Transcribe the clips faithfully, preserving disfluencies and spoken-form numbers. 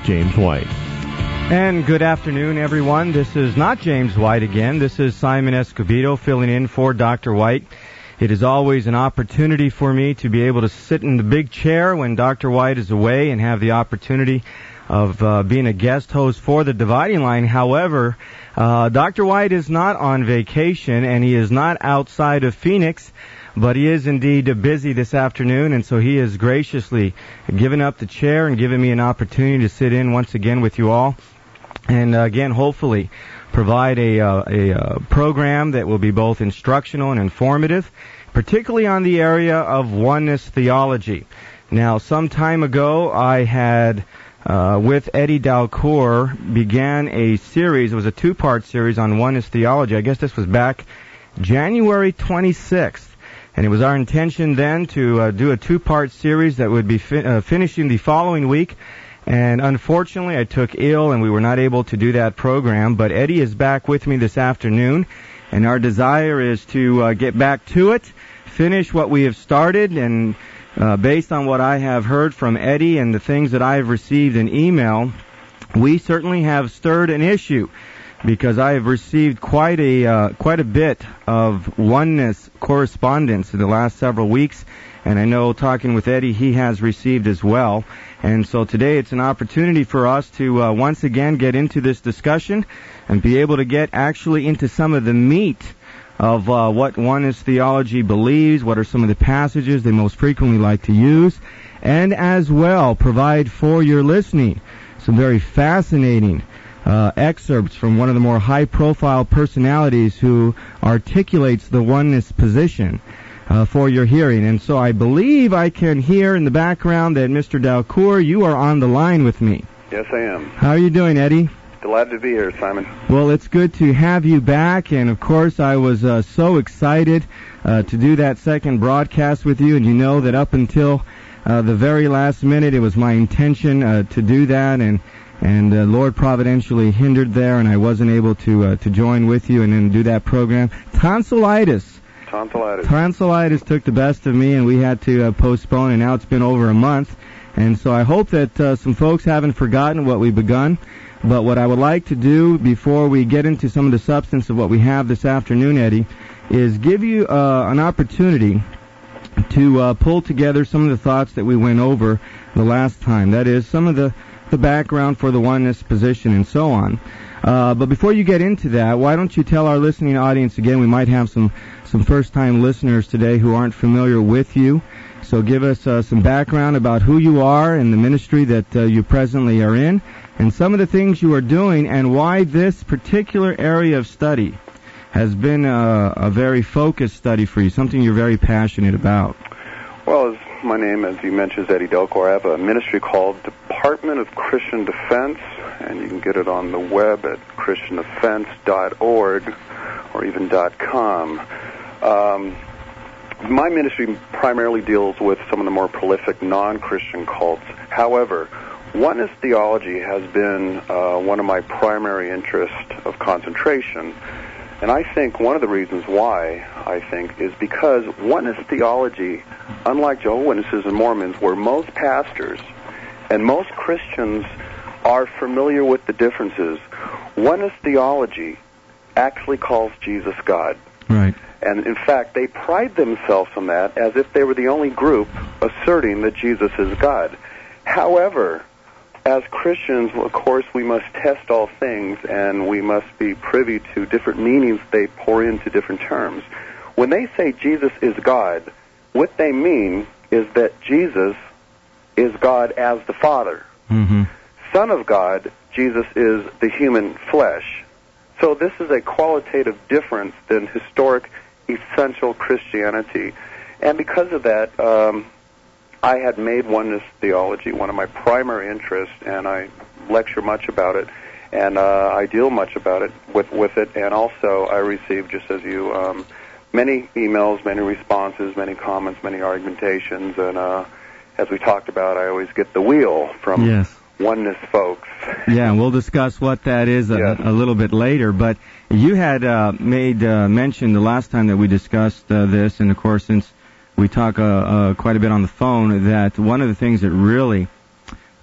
James White. And good afternoon, everyone. This is not James White again. This is Simon Escobedo filling in for Doctor White. It is always an opportunity for me to be able to sit in the big chair when Doctor White is away and have the opportunity of uh, being a guest host for the Dividing Line. However, uh, Doctor White is not on vacation, and he is not outside of Phoenix, but he is indeed busy this afternoon, and so he has graciously given up the chair and given me an opportunity to sit in once again with you all. And uh, again, hopefully provide a, uh, a uh, program that will be both instructional and informative, particularly on the area of oneness theology. Now, some time ago, I had, uh, with Eddie Dalcour, began a series. It was a two-part series on oneness theology. I guess this was back January twenty-sixth. And it was our intention then to uh, do a two-part series that would be fi- uh, finishing the following week. And unfortunately, I took ill and we were not able to do that program. But Eddie is back with me this afternoon, and our desire is to uh, get back to it, finish what we have started, and uh, based on what I have heard from Eddie and the things that I have received in email, we certainly have stirred an issue, because I have received quite a uh, quite a bit of oneness correspondence in the last several weeks. And I know, talking with Eddie, he has received as well. And so today it's an opportunity for us to uh, once again get into this discussion and be able to get actually into some of the meat of uh, what oneness theology believes, what are some of the passages they most frequently like to use, and as well provide for your listening some very fascinating uh, excerpts from one of the more high-profile personalities who articulates the oneness position. Uh, for your hearing. And so I believe I can hear in the background that Mister Dalcour, you are on the line with me. Yes, I am. How are you doing, Eddie? Glad to be here, Simon. Well, it's good to have you back, and of course I was uh, so excited uh, to do that second broadcast with you, and you know that up until uh, the very last minute it was my intention uh, to do that, and and uh, Lord providentially hindered there, and I wasn't able to uh, to join with you and then do that program. Tonsillitis. Tonsillitis. Tonsillitis took the best of me, and we had to uh, postpone, and now it's been over a month. And so I hope that uh, some folks haven't forgotten what we've begun. But what I would like to do before we get into some of the substance of what we have this afternoon, Eddie, is give you uh, an opportunity to uh, pull together some of the thoughts that we went over the last time. That is, some of the, the background for the oneness position and so on. Uh, but before you get into that, why don't you tell our listening audience again, we might have some, some first-time listeners today who aren't familiar with you. So give us uh, some background about who you are and the ministry that uh, you presently are in, and some of the things you are doing, and why this particular area of study has been a, a very focused study for you, something you're very passionate about. Well, as my name, as you mentioned, is Eddie Dalcour. I have a ministry called Department of Christian Defense, and you can get it on the web at christian defense dot org or even .com. Um, my ministry primarily deals with some of the more prolific non-Christian cults. However, oneness theology has been uh, one of my primary interests of concentration. And I think one of the reasons why, I think, is because oneness theology, unlike Jehovah's Witnesses and Mormons, where most pastors and most Christians are familiar with the differences, oneness theology actually calls Jesus God. Right. And in fact, they pride themselves on that as if they were the only group asserting that Jesus is God. However, as Christians, of course, we must test all things, and we must be privy to different meanings they pour into different terms. When they say Jesus is God, what they mean is that Jesus is God as the Father. Mm-hmm. Son of God, Jesus is the human flesh. So this is a qualitative difference than historic, essential Christianity. And because of that, um, I had made oneness theology one of my primary interests, and I lecture much about it, and uh, I deal much about it with, with it. And also I receive, just as you, um, many emails, many responses, many comments, many argumentations, and uh, as we talked about, I always get the wheel from yes. oneness folks. Yeah, and we'll discuss what that is a, yes. a little bit later. But you had uh, made uh, mention the last time that we discussed uh, this, and of course, since we talk uh, uh, quite a bit on the phone, that one of the things that really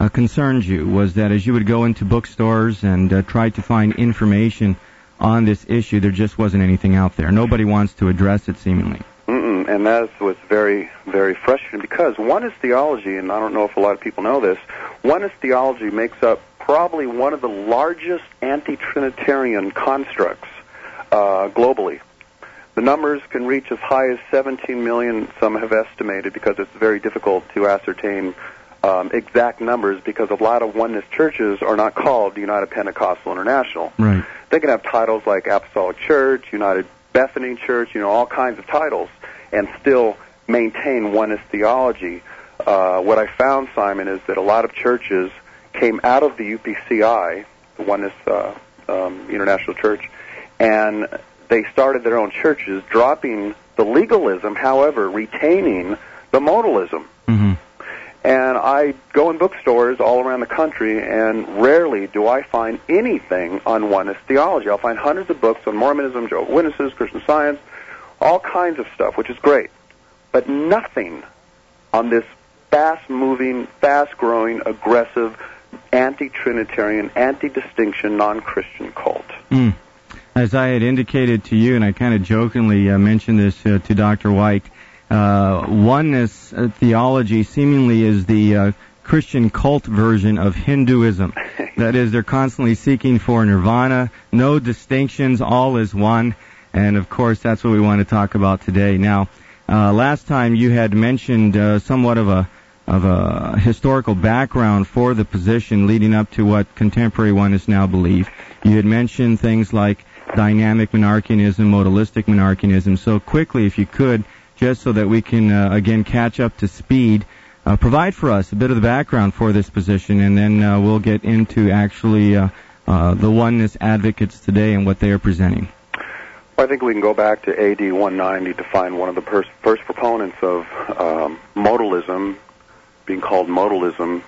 uh, concerned you was that as you would go into bookstores and uh, try to find information on this issue, there just wasn't anything out there. Nobody wants to address it, seemingly. Mm-mm, and that was very, very frustrating because oneness theology, and I don't know if a lot of people know this, oneness theology makes up probably one of the largest anti-Trinitarian constructs uh, globally. The numbers can reach as high as seventeen million, some have estimated, because it's very difficult to ascertain um, exact numbers because a lot of oneness churches are not called United Pentecostal International. Right. They can have titles like Apostolic Church, United Bethany Church, you know, all kinds of titles, and still maintain oneness theology. Uh, what I found, Simon, is that a lot of churches came out of the U P C I, the Oneness uh, um, International Church, and they started their own churches, dropping the legalism, however, retaining the modalism. Mm-hmm. And I go in bookstores all around the country, and rarely do I find anything on oneness theology. I'll find hundreds of books on Mormonism, Jehovah's Witnesses, Christian Science, all kinds of stuff, which is great, but nothing on this fast-moving, fast-growing, aggressive, anti-Trinitarian, anti-distinction, non-Christian cult. Mm. As I had indicated to you, and I kind of jokingly uh, mentioned this uh, to Doctor White, uh, oneness uh, theology seemingly is the uh, Christian cult version of Hinduism. That is, they're constantly seeking for nirvana, no distinctions, all is one. And, of course, that's what we want to talk about today. Now, uh, last time you had mentioned uh, somewhat of a of a historical background for the position leading up to what contemporary oneness now believe. You had mentioned things like dynamic monarchianism, modalistic monarchianism. So quickly, if you could, just so that we can, uh, again, catch up to speed, uh, provide for us a bit of the background for this position, and then uh, we'll get into actually uh, uh, the oneness advocates today and what they are presenting. Well, I think we can go back to A D one ninety to find one of the pers- first proponents of um, modalism, being called modalism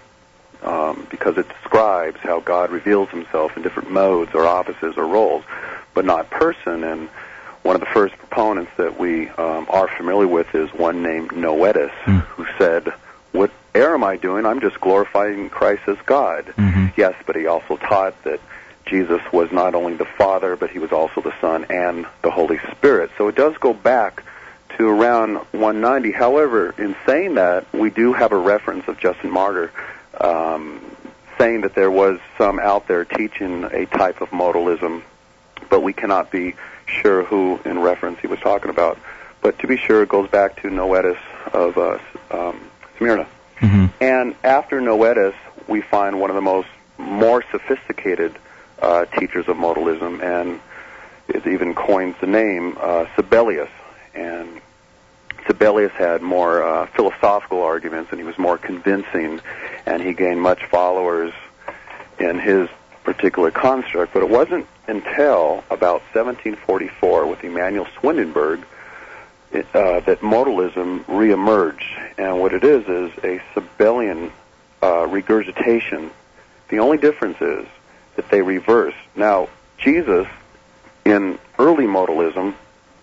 um, because it describes how God reveals himself in different modes or offices or roles, but not person. And one of the first proponents that we um, are familiar with is one named Noetus, mm. who said, what error am I doing? I'm just glorifying Christ as God. Mm-hmm. Yes, but he also taught that Jesus was not only the Father, but he was also the Son and the Holy Spirit. So it does go back to around one ninety. However, in saying that, we do have a reference of Justin Martyr um, saying that there was some out there teaching a type of modalism, but we cannot be sure who in reference he was talking about. But to be sure, it goes back to Noetus of uh, um, Smyrna. Mm-hmm. And after Noetus, we find one of the most more sophisticated uh, teachers of modalism, and it even coins the name uh, Sabellius. And Sabellius had more uh, philosophical arguments, and he was more convincing, and he gained much followers in his particular construct. But it wasn't until about seventeen forty-four with Emanuel Swedenborg it, uh, that modalism reemerged. And what it is is a Sabellian uh, regurgitation. The only difference is that they reverse. Now, Jesus, in early modalism,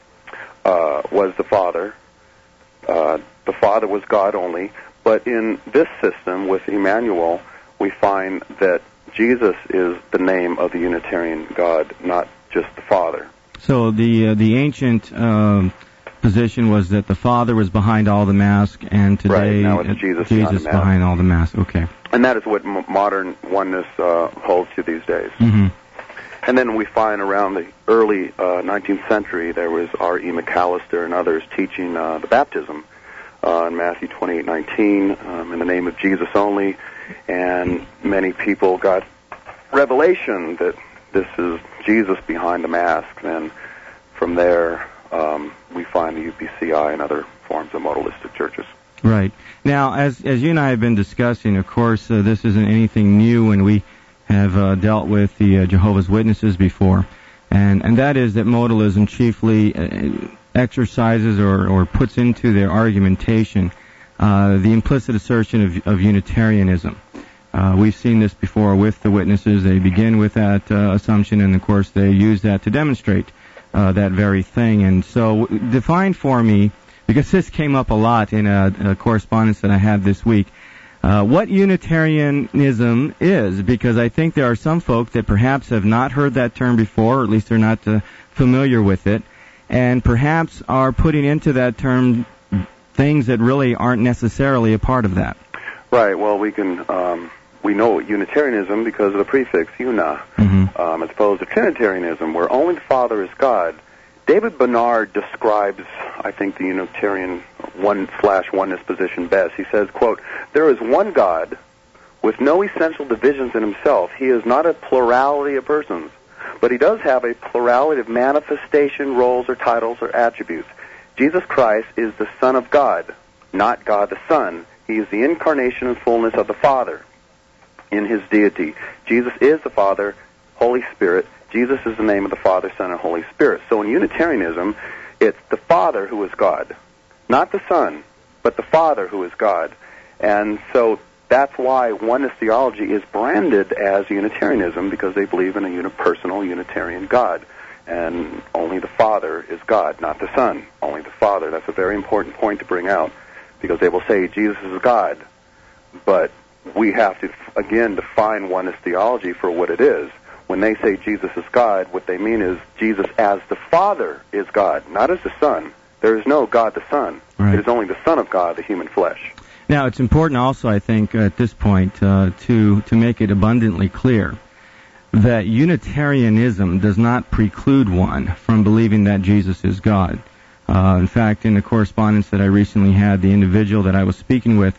uh, was the Father. Uh, the Father was God only. But in this system with Emmanuel, we find that Jesus is the name of the Unitarian God, not just the Father. So the uh, the ancient uh, position was that the Father was behind all the mask, and today right, now it's Jesus, Jesus behind, the behind all the mask. Okay. And that is what m- modern oneness uh, holds to these days. Mm-hmm. And then we find around the early uh, nineteenth century, there was R E McAllister and others teaching uh, the baptism uh, in Matthew twenty-eight nineteen, um, in the name of Jesus only. And many people got revelation that this is Jesus behind the mask. And from there, um, we find the U P C I and other forms of modalistic churches. Right. Now, as as you and I have been discussing, of course, uh, this isn't anything new, and we have uh, dealt with the uh, Jehovah's Witnesses before, and and that is that modalism chiefly uh, exercises or, or puts into their argumentation uh, the implicit assertion of, of Unitarianism. Uh, we've seen this before with the witnesses. They begin with that uh, assumption, and of course they use that to demonstrate uh, that very thing. And so define for me, because this came up a lot in a, a correspondence that I had this week, uh, what Unitarianism is, because I think there are some folk that perhaps have not heard that term before, or at least they're not uh, familiar with it, and perhaps are putting into that term things that really aren't necessarily a part of that. Right. Well, we can um, we know Unitarianism because of the prefix una, mm-hmm. um, as opposed to Trinitarianism, where only the Father is God. David Bernard describes, I think, the Unitarian one slash oneness position best. He says, quote, "There is one God with no essential divisions in himself. He is not a plurality of persons, but he does have a plurality of manifestation, roles, or titles, or attributes. Jesus Christ is the Son of God, not God the Son. He is the incarnation and fullness of the Father in his deity. Jesus is the Father, Holy Spirit. Jesus is the name of the Father, Son, and Holy Spirit." So in Unitarianism, it's the Father who is God, not the Son, but the Father who is God. And so that's why oneness theology is branded as Unitarianism, because they believe in a unipersonal Unitarian God. And only the Father is God, not the Son. Only the Father. That's a very important point to bring out, because they will say Jesus is God, but we have to, again, define oneness theology for what it is. When they say Jesus is God, what they mean is Jesus as the Father is God, not as the Son. There is no God the Son. Right. It is only the Son of God, the human flesh. Now, it's important also, I think, at this point, uh, to, to make it abundantly clear that Unitarianism does not preclude one from believing that Jesus is God. Uh, in fact, in the correspondence that I recently had, the individual that I was speaking with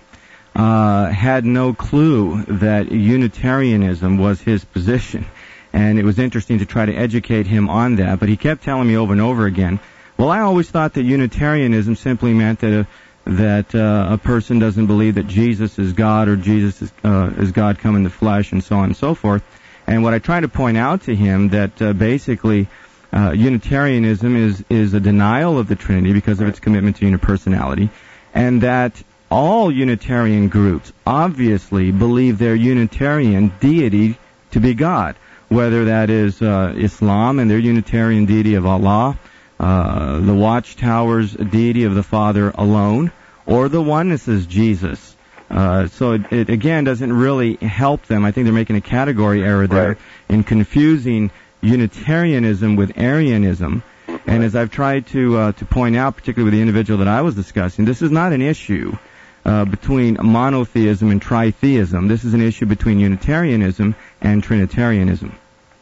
uh, had no clue that Unitarianism was his position. And it was interesting to try to educate him on that. But he kept telling me over and over again, well, I always thought that Unitarianism simply meant that a, that uh, a person doesn't believe that Jesus is God, or Jesus is, uh, is God come in the flesh, and so on and so forth. And what I tried to point out to him, that uh, basically uh, Unitarianism is, is a denial of the Trinity because of its commitment to unipersonality, and that all Unitarian groups obviously believe their Unitarian deity to be God, whether that is uh, Islam and their Unitarian deity of Allah, uh, the Watchtower's deity of the Father alone, or the Oneness's Jesus. Uh, so it, it, again, doesn't really help them. I think they're making a category error there Right. in confusing Unitarianism with Arianism. And as I've tried to uh, to point out, particularly with the individual that I was discussing, this is not an issue uh, between monotheism and tritheism. This is an issue between Unitarianism and Trinitarianism.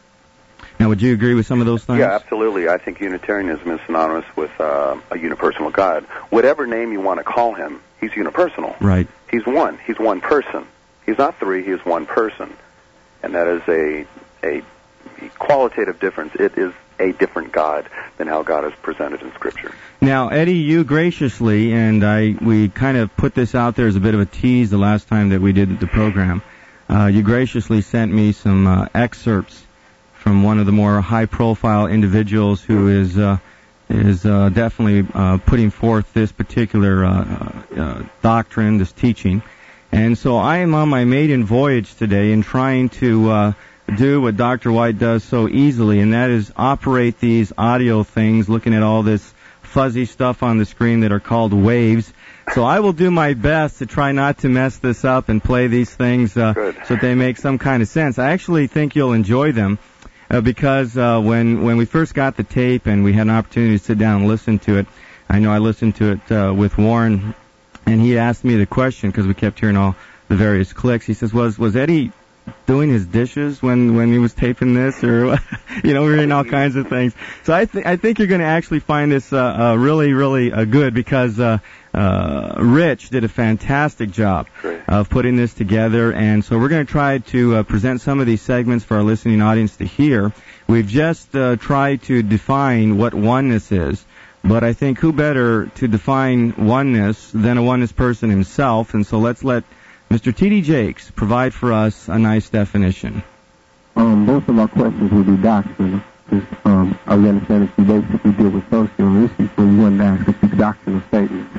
Now, would you agree with some of those things? Yeah, absolutely. I think Unitarianism is synonymous with uh, a unipersonal God. Whatever name you want to call him, he's unipersonal. Right. He's one. He's one person. He's not three. He is one person. And that is a a qualitative difference. It is a different God than how God is presented in Scripture. Now, Eddie, you graciously, and I, we kind of put this out there as a bit of a tease the last time that we did the program, uh, you graciously sent me some uh, excerpts from one of the more high-profile individuals who is uh, is uh, definitely uh, putting forth this particular uh, uh, doctrine, this teaching. And so I am on my maiden voyage today in trying to uh, do what Doctor White does so easily, and that is operate these audio things, looking at all this fuzzy stuff on the screen that are called waves. So I will do my best to try not to mess this up and play these things uh, so that they make some kind of sense. I actually think you'll enjoy them. Uh, because uh, when when we first got the tape and we had an opportunity to sit down and listen to it, I know I listened to it uh, with Warren, and he asked me the question, because we kept hearing all the various clicks. He says, was was Eddie doing his dishes when, when he was taping this? Or, you know, we were hearing all kinds of things. So I, th- I think you're going to actually find this uh, uh, really, really uh, good, because uh, uh, Rich did a fantastic job Great. of putting this together. And so we're going to try to uh, present some of these segments for our listening audience to hear. We've just uh, tried to define what oneness is. But I think who better to define oneness than a oneness person himself? And so let's let Mister T D Jakes provide for us a nice definition. Um, most of our questions will be doctrinal. Um, I understand that you basically deal with social issues, so you want to ask a few doctrinal statements.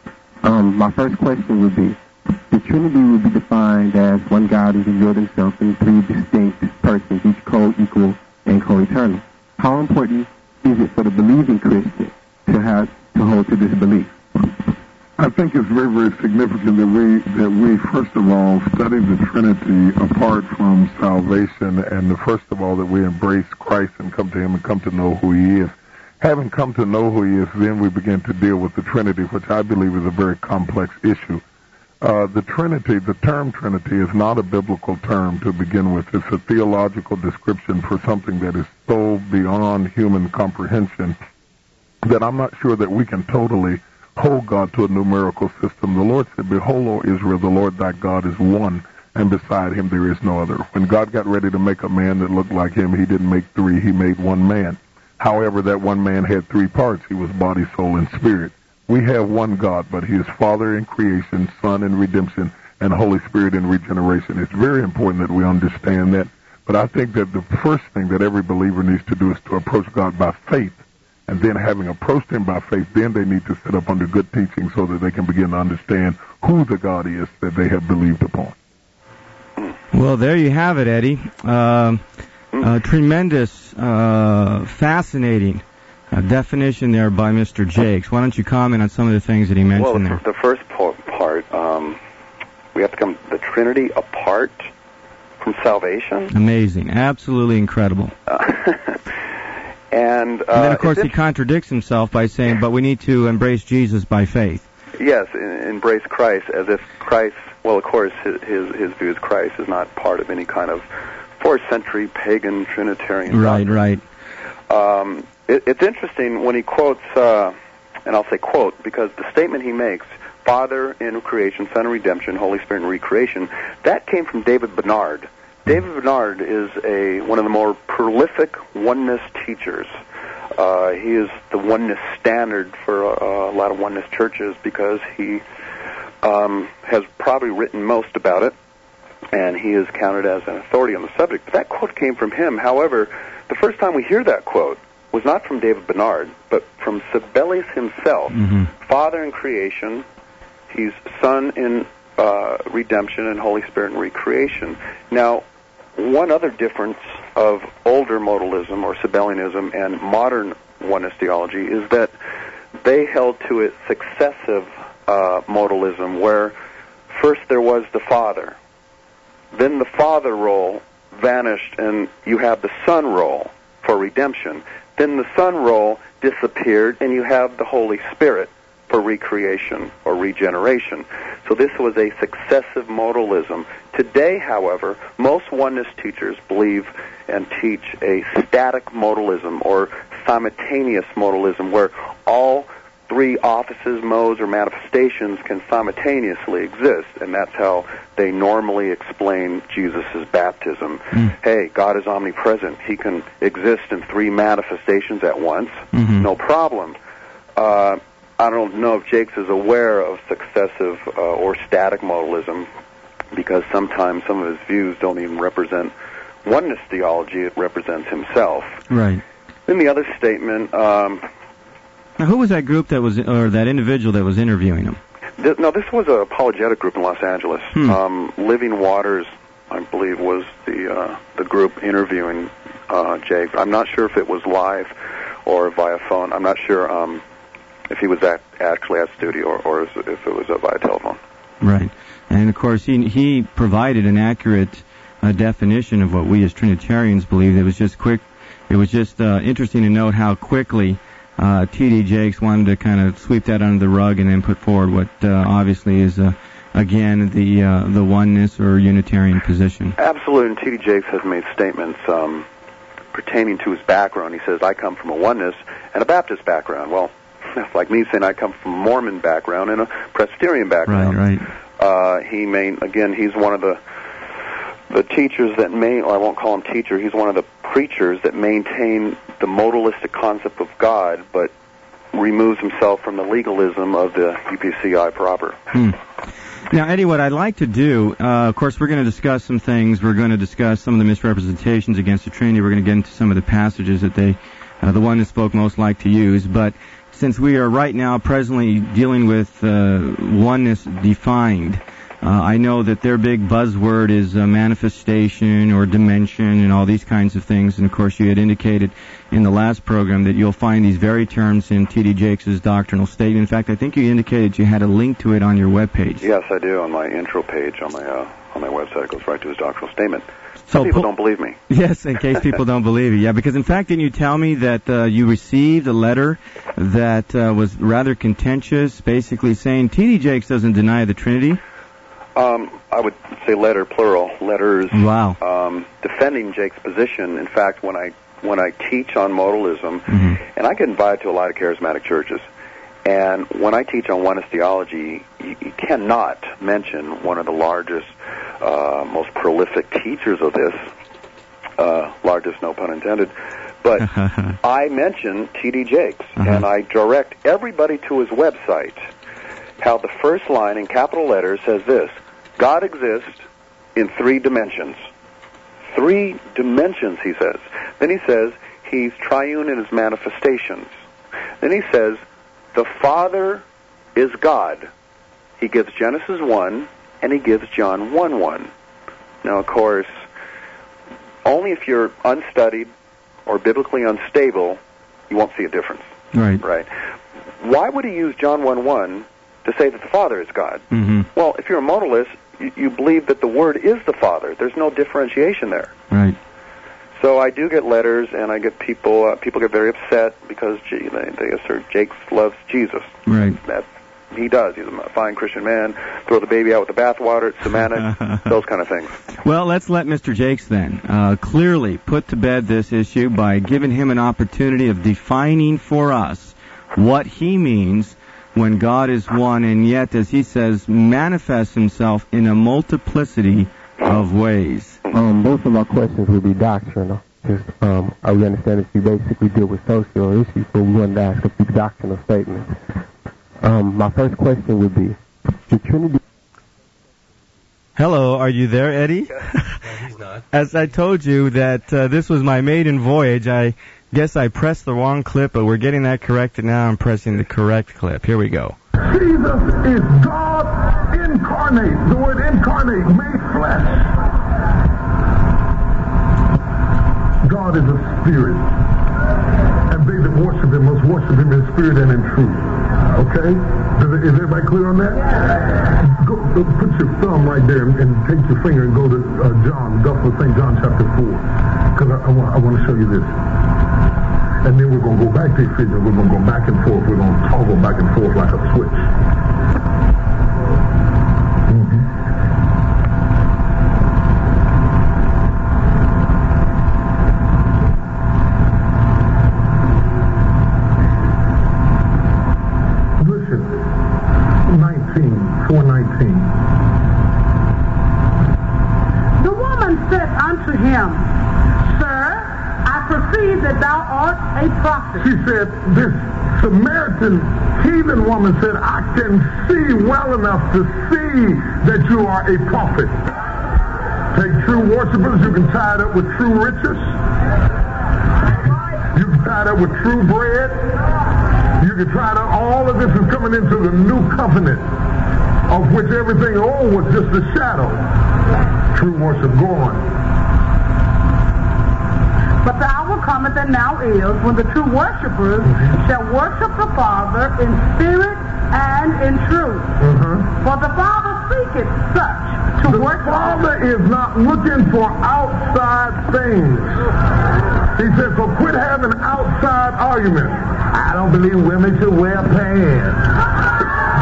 Um, my first question would be, the Trinity would be defined as one God who revealed himself in three distinct persons, each co-equal and co-eternal. How important is it for the believing Christian to have to hold to this belief? I think it's very, very significant that we, that we first of all, study the Trinity apart from salvation, and the, first of all, that we embrace Christ and come to Him and come to know who He is. Having come to know who He is, then we begin to deal with the Trinity, which I believe is a very complex issue. Uh, the Trinity, the term Trinity, is not a biblical term to begin with. It's a theological description for something that is so beyond human comprehension that I'm not sure that we can totally hold God to a numerical system. The Lord said, "Behold, O Israel, the Lord thy God is one, and beside him there is no other." When God got ready to make a man that looked like him, he didn't make three, he made one man. However, that one man had three parts. He was body, soul, and spirit. We have one God, but he is Father in creation, Son in redemption, and Holy Spirit in regeneration. It's very important that we understand that. But I think that the first thing that every believer needs to do is to approach God by faith. And then having approached him by faith, then they need to sit up under good teaching so that they can begin to understand who the God is that they have believed upon. Well, there you have it, Eddie. Uh, uh, tremendous, uh, fascinating uh, definition there by Mister Jakes. Why don't you comment on some of the things that he mentioned well, there? Well, the first part, um, we have to come the Trinity apart from salvation. Amazing. Absolutely incredible. Uh, And, uh, and then, of course, he contradicts himself by saying, but we need to embrace Jesus by faith. Yes, embrace Christ as if Christ, well, of course, his, his, his view is Christ is not part of any kind of fourth century pagan Trinitarian Right, doctrine. right. Um, it, it's interesting when he quotes, uh, and I'll say quote, because the statement he makes, Father in creation, Son in redemption, Holy Spirit in recreation, that came from David Bernard. David Bernard is a one of the more prolific oneness teachers. Uh, he is the oneness standard for a, a lot of oneness churches because he um, has probably written most about it, and he is counted as an authority on the subject. But that quote came from him. However, the first time we hear that quote was not from David Bernard, but from Sibelius himself. Mm-hmm. Father in creation, he's Son in uh, redemption, and Holy Spirit in recreation. Now, one other difference of older modalism or Sabellianism and modern oneness theology is that they held to a successive uh, modalism where first there was the Father, then the Father role vanished and you have the Son role for redemption, then the Son role disappeared and you have the Holy Spirit for recreation or regeneration. So this was a successive modalism. Today, however, most oneness teachers believe and teach a static modalism or simultaneous modalism where all three offices, modes, or manifestations can simultaneously exist, and that's how they normally explain Jesus' baptism. Mm. Hey, God is omnipresent. He can exist in three manifestations at once. Mm-hmm. No problem. Uh, I don't know if Jakes is aware of successive uh, or static modalism, because sometimes some of his views don't even represent oneness theology. It represents himself. Right. Then the other statement... Um, now, who was that group that was, or that individual that was interviewing him? Th- no, this was an apologetic group in Los Angeles. Hmm. Um, Living Waters, I believe, was the uh, the group interviewing uh, Jakes. I'm not sure if it was live or via phone. I'm not sure... Um, if he was at, actually at studio or, or if it was uh, via telephone. Right. And, of course, he he provided an accurate uh, definition of what we as Trinitarians believe. It was just quick. It was just uh, interesting to note how quickly uh, T D Jakes wanted to kind of sweep that under the rug and then put forward what uh, obviously is, uh, again, the uh, the oneness or Unitarian position. Absolutely. And T D Jakes has made statements um, pertaining to his background. He says, I come from a oneness and a Baptist background. Well, that's like me saying I come from a Mormon background and a Presbyterian background. Right, right. Uh, he main again. He's one of the the teachers that main. Or I won't call him teacher. He's one of the preachers that maintain the modalistic concept of God, but removes himself from the legalism of the U P C I proper. Hmm. Now, Eddie, what I'd like to do, uh, of course, we're going to discuss some things. We're going to discuss some of the misrepresentations against the Trinity. We're going to get into some of the passages that they, uh, the oneness folk, most like to use, but. Since we are right now presently dealing with uh, oneness defined, Uh, I know that their big buzzword is uh, manifestation or dimension and all these kinds of things. And, of course, you had indicated in the last program that you'll find these very terms in T D Jakes' doctrinal statement. In fact, I think you indicated you had a link to it on your webpage. Yes, I do. On my intro page on my uh, on my website, it goes right to his doctrinal statement. So Some people po- don't believe me. Yes, in case people don't believe you. Yeah, because, in fact, didn't you tell me that uh, you received a letter that uh, was rather contentious, basically saying T D Jakes doesn't deny the Trinity? Um, I would say letter, plural, letters. Wow. Um, defending Jake's position. In fact, when I when I teach on modalism, Mm-hmm. and I get invited to a lot of charismatic churches, and when I teach on oneness theology, you, you cannot mention one of the largest, uh, most prolific teachers of this, uh, largest, no pun intended, but I mention T D Jakes, Uh-huh. and I direct everybody to his website, how the first line in capital letters says this: God exists in three dimensions. Three dimensions, he says. Then he says he's triune in his manifestations. Then he says the Father is God. He gives Genesis one, and he gives John one one. Now, of course, only if you're unstudied or biblically unstable, you won't see a difference. Right. Right. Why would he use John one one to say that the Father is God? Mm-hmm. Well, if you're a modalist, you, you believe that the Word is the Father. There's no differentiation there. Right. So I do get letters, and I get people. Uh, people get very upset because gee, they, they assert Jakes loves Jesus. Right. That he does. He's a fine Christian man. Throw the baby out with the bathwater. It's semantics. Those kind of things. Well, let's let Mister Jakes then uh, clearly put to bed this issue by giving him an opportunity of defining for us what he means when God is one, and yet, as he says, manifests himself in a multiplicity of ways. Um, most of my questions would be doctrinal. Just, um, I would understand that you basically deal with social issues, so we wanted to ask a few doctrinal statements. Um, my first question would be, the Trinity... Hello, are you there, Eddie? No, he's not. As I told you that uh, this was my maiden voyage, I guess I pressed the wrong clip, but we're getting that corrected now. I'm pressing the correct clip. Here we go. Jesus is God incarnate. The word incarnate, made flesh. God is a spirit. And they that worship him must worship him in spirit and in truth. Okay? Is, is everybody clear on that? Go, go, put your thumb right there and, and take your finger and go to uh, John, Gospel of Saint John chapter four. Because I, I, want, I want to show you this. And then we're going to go back to Ephesians. We're going to go back and forth. We're going to toggle back and forth like a switch. Mm-hmm. Listen, nineteen, four nineteen. The woman said unto him, Sir, I perceive that thou art a prophet. She said, this Samaritan heathen woman said, I can see well enough to see that you are a prophet. Take true worshipers, you can tie it up with true riches. You can tie it up with true bread. You can tie it up, all of this is coming into the new covenant, of which everything old was just a shadow. True worship, go on. But the hour cometh and now is when the true worshipers shall worship the Father in spirit and in truth. Uh-huh. For the Father seeketh such to The worship. Father is not looking for outside things. He said, so quit having outside arguments. I don't believe women should wear pants.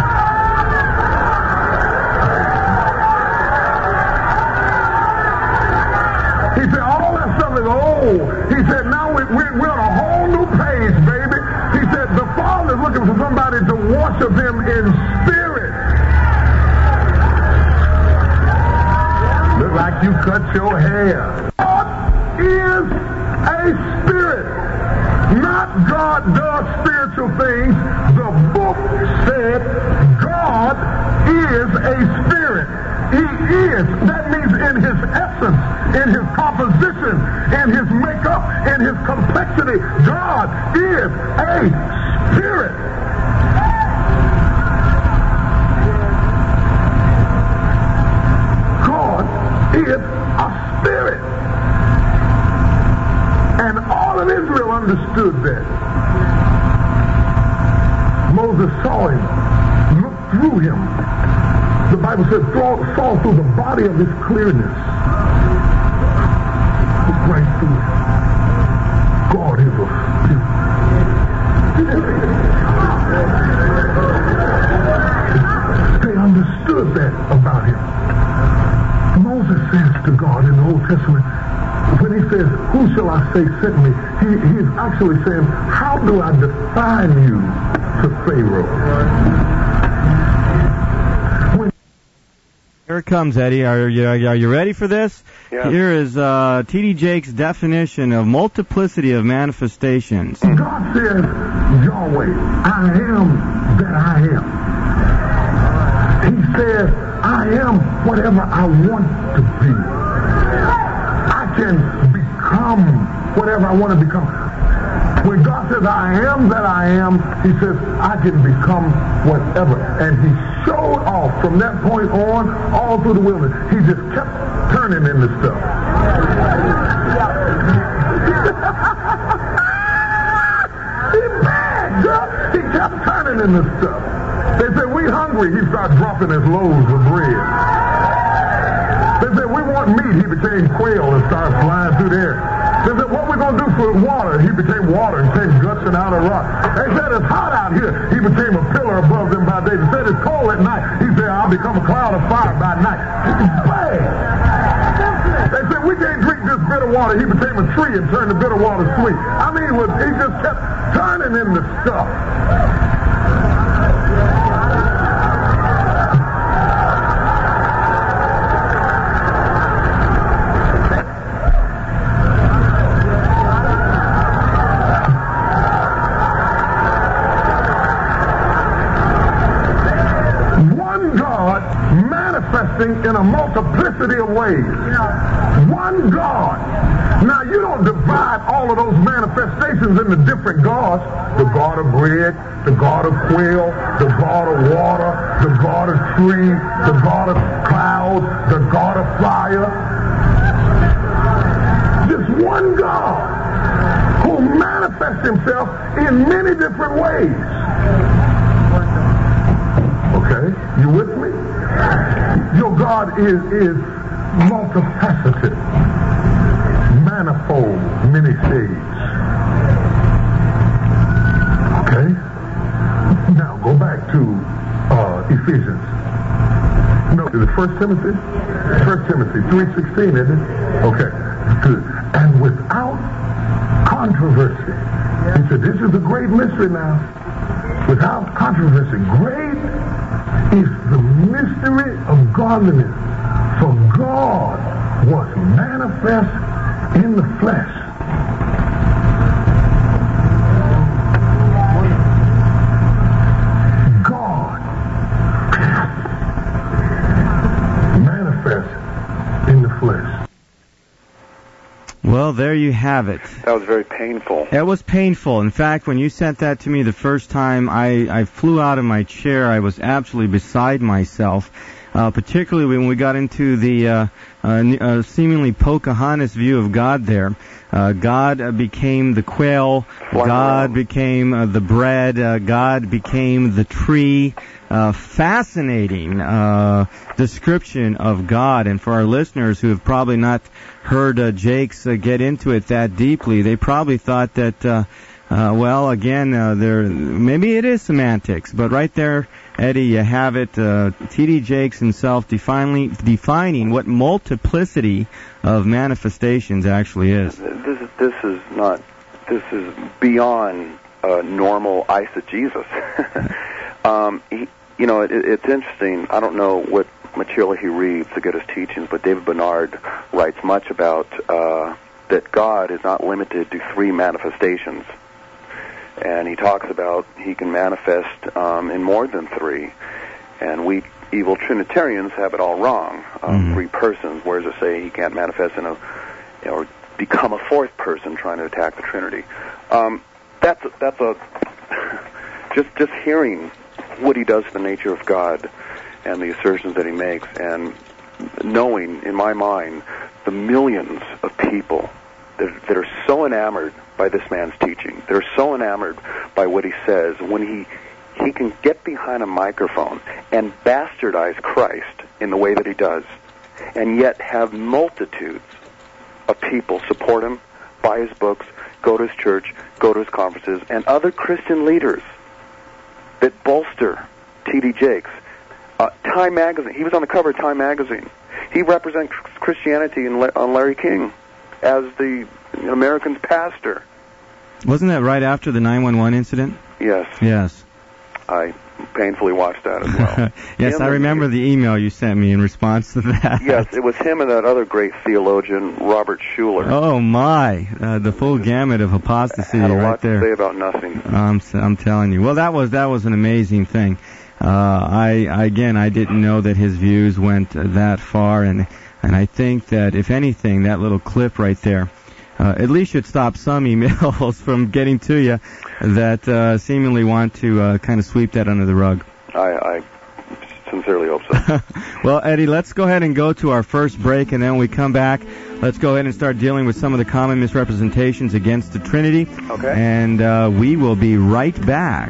He said, all that stuff is old. He said, now we, we, we're on a whole new page, baby. He said, the Father is looking for somebody to worship him in spirit. Look like you cut your hair. God is a spirit. Not God does spiritual things. The book said God is a spirit. He is. That means in his essence, in his composition, in his makeup, in his complexity, God is a spirit. is a spirit. And all of Israel understood that. Moses saw him, looked through him. The Bible says, saw through the body of his clearness. Looked right through him. God is a spirit. They understood that about him. Moses says to God in the Old Testament, when he says, who shall I say sent me? He, he's actually saying, how do I define you to Pharaoh? When Here it comes, Eddie. Are you, are you ready for this? Yeah. Here is uh, T D Jakes' definition of multiplicity of manifestations. God says, Yahweh, I am that I am. He says, I am whatever I want to be. I can become whatever I want to become. When God says, I am that I am, he says, I can become whatever. And he showed off from that point on, all through the wilderness. He just kept turning into stuff. He's bad, girl. He kept turning into stuff. They said, we hungry. He started dropping his loaves of bread. They said, we want meat. He became quail and started flying through the air. They said, what are we going to do for water? He became water and came gushing out of rock. They said, it's hot out here. He became a pillar above them by day. They said, it's cold at night. He said, I'll become a cloud of fire by night. Bad. They said, we can't drink this bitter water. He became a tree and turned the bitter water sweet. I mean, he just kept turning into stuff. In a multiplicity of ways. One God. Now, you don't divide all of those manifestations into different gods. The God of bread, the God of quail, the God of water, the God of tree, the God of clouds, the God of fire. Just one God who manifests himself in many different ways. Okay? You with me? Your God is, is multifaceted, manifold, many shades. Okay? Now go back to uh, Ephesians. No, is it First Timothy? First Timothy three sixteen, isn't it? Okay, good. And without controversy. He said, this is a great mystery now. Without controversy. Great is the mystery of godliness. For God was manifest in the flesh. God manifest in the flesh. Well, there you have it. That was very painful. It was painful. In fact, when you sent that to me the first time, I, I flew out of my chair. I was absolutely beside myself, uh, particularly when we got into the uh, uh, uh, seemingly Pocahontas view of God there. Uh, God uh, became the quail. God became uh, the bread. Uh, God became the tree. Uh, fascinating uh, description of God. And for our listeners who have probably not heard uh, Jakes uh, get into it that deeply, they probably thought that, uh, uh, well, again, uh, there maybe it is semantics. But right there, Eddie, you have it. Uh, T D Jakes himself defining, defining what multiplicity of manifestations actually is. This is, this is not, this is beyond uh, normal eisegesis. um, he, you know, it, it's interesting. I don't know what material he reads to get his teachings, but David Bernard writes much about uh, that God is not limited to three manifestations. And he talks about he can manifest um, in more than three. And we evil Trinitarians have it all wrong. Um, mm-hmm. Three persons, whereas they say he can't manifest in a, you know, or become a fourth person trying to attack the Trinity. Um, that's a, that's a just just hearing what he does to the nature of God and the assertions that he makes, and knowing, in my mind, the millions of people that, that are so enamored by this man's teaching. They're so enamored by what he says. When he he can get behind a microphone and bastardize Christ in the way that he does, and yet have multitudes of people support him, buy his books, go to his church, go to his conferences, and other Christian leaders that bolster T D Jakes. Uh, Time Magazine, he was on the cover of Time Magazine. He represents Christianity in Le- on Larry King as the American's pastor. Wasn't that right after the nine one one incident? Yes. Yes. I painfully watched that as well. Yes, him I remember the email you sent me in response to that. Yes, it was him and that other great theologian, Robert Schuller. Oh, my. Uh, the full gamut of apostasy had a right lot there. to say about nothing. I'm, I'm telling you. Well, that was that was an amazing thing. Uh, I, I again, I didn't know that his views went that far, and and I think that, if anything, that little clip right there Uh, at least should stop some emails from getting to you that uh, seemingly want to uh, kind of sweep that under the rug. I, I sincerely hope so. Well, Eddie, let's go ahead and go to our first break, and then when we come back, let's go ahead and start dealing with some of the common misrepresentations against the Trinity. Okay. And uh, we will be right back.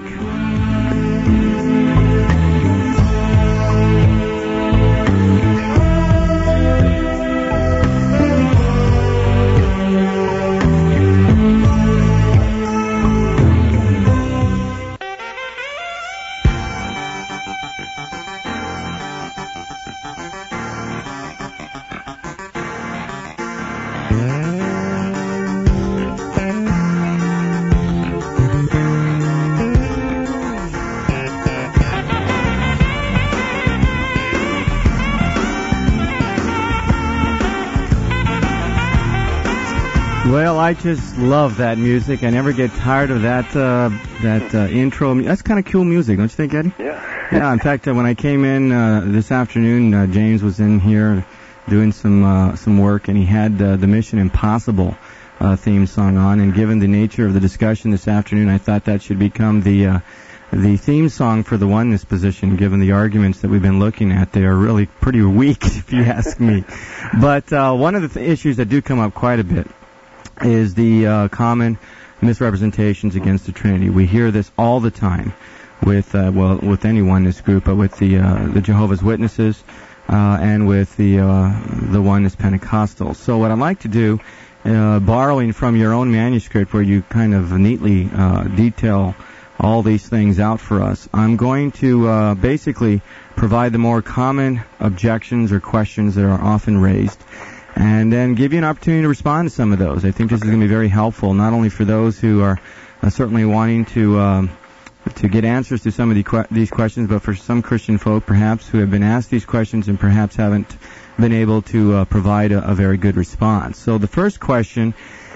Well, I just love that music. I never get tired of that uh, that uh, intro. That's kind of cool music, don't you think, Eddie? Yeah. Yeah, in fact, uh, when I came in uh, this afternoon, uh, James was in here doing some uh, some work, and he had uh, the Mission Impossible uh, theme song on. And given the nature of the discussion this afternoon, I thought that should become the uh, the theme song for the oneness position, given the arguments that we've been looking at. They are really pretty weak, if you ask me. But uh, one of the th- issues that do come up quite a bit is the uh, common misrepresentations against the Trinity. We hear this all the time with, uh, well, with anyone in this group, but with the uh, the Jehovah's Witnesses uh, and with the uh, the Oneness Pentecostals. So what I'd like to do, uh, borrowing from your own manuscript where you kind of neatly uh, detail all these things out for us, I'm going to uh, basically provide the more common objections or questions that are often raised, and then give you an opportunity to respond to some of those. I think this is going to be very helpful, not only for those who are uh, certainly wanting to um, to get answers to some of the que- these questions, but for some Christian folk, perhaps, who have been asked these questions and perhaps haven't been able to uh, provide a, a very good response. So the first question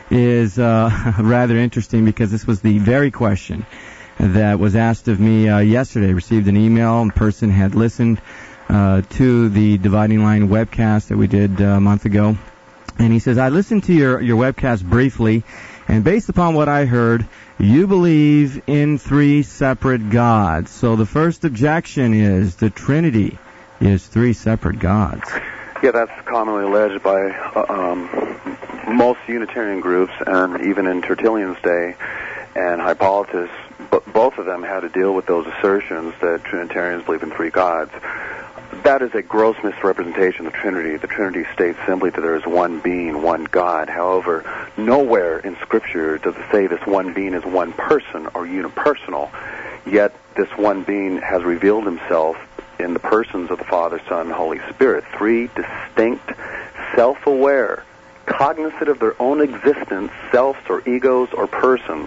is uh, rather interesting, because this was the very question that was asked of me uh, yesterday. Received an email, and the person had listened Uh, to the Dividing Line webcast that we did uh, a month ago. And he says, I listened to your, your webcast briefly, and based upon what I heard, you believe in three separate gods. So the first objection is the Trinity is three separate gods. Yeah, that's commonly alleged by uh, um, most Unitarian groups, and even in Tertullian's day and Hippolytus, but both of them had to deal with those assertions that Trinitarians believe in three gods. That is a gross misrepresentation of the Trinity. The Trinity states simply that there is one being, one God. However, nowhere in Scripture does it say this one being is one person or unipersonal. Yet this one being has revealed himself in the persons of the Father, Son, and Holy Spirit. Three distinct, self-aware, cognizant of their own existence, selves or egos or persons.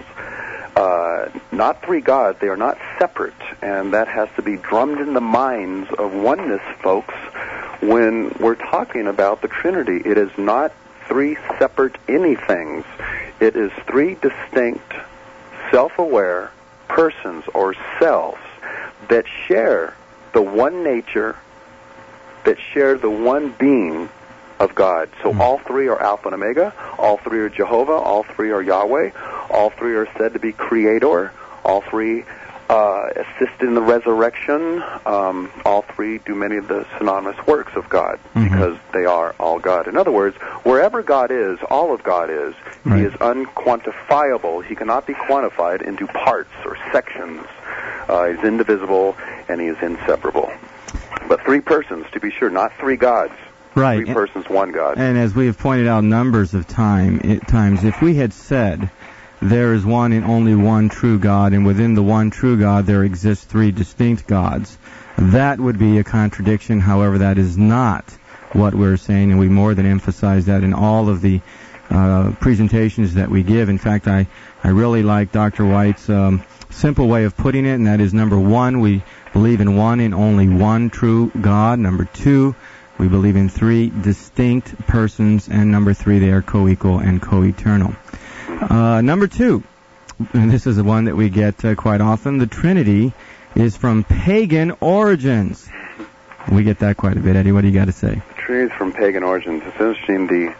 Uh, not three gods. They are not separate, and that has to be drummed in the minds of oneness folks when we're talking about the Trinity. It is not three separate anythings. It is three distinct, self-aware persons or selves that share the one nature, that share the one being of God. So mm-hmm. all three are Alpha and Omega, all three are Jehovah, all three are Yahweh, all three are said to be Creator, all three uh, assist in the resurrection. Um, all three do many of the synonymous works of God mm-hmm. because they are all God. In other words, wherever God is, all of God is. Right. He is unquantifiable. He cannot be quantified into parts or sections. Uh, he's indivisible, and he is inseparable. But three persons, to be sure, not three gods. Right. Three persons, one God. And as we have pointed out numbers of time, it, times, if we had said there is one and only one true God, and within the one true God there exist three distinct gods, that would be a contradiction. However, that is not what we're saying, and we more than emphasize that in all of the uh, presentations that we give. In fact, I, I really like Doctor White's um, simple way of putting it, and that is, number one, we believe in one and only one true God. Number two, we believe in three distinct persons. And number three, they are co-equal and co-eternal. Uh, number two, and this is the one that we get uh, quite often, the Trinity is from pagan origins. We get that quite a bit. Eddie, what do you got to say? The Trinity is from pagan origins. It's interesting. The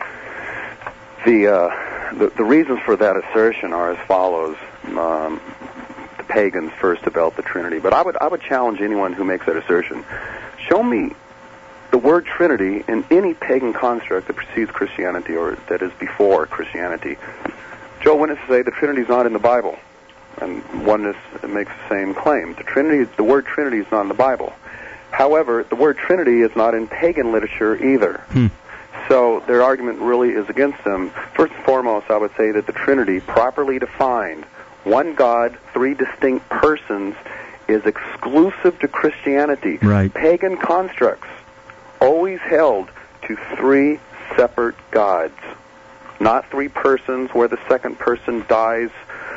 the uh, the, the reasons for that assertion are as follows. Um, the pagans first developed the Trinity, but I would I would challenge anyone who makes that assertion. Show me the word Trinity in any pagan construct that precedes Christianity or that is before Christianity. Joe Witness say the Trinity is not in the Bible, and Oneness makes the same claim. The Trinity, the word Trinity is not in the Bible. However, the word Trinity is not in pagan literature either. Hmm. So their argument really is against them. First and foremost, I would say that the Trinity, properly defined, one God, three distinct persons, is exclusive to Christianity. Right. Pagan constructs always held to three separate gods. Not three persons where the second person dies,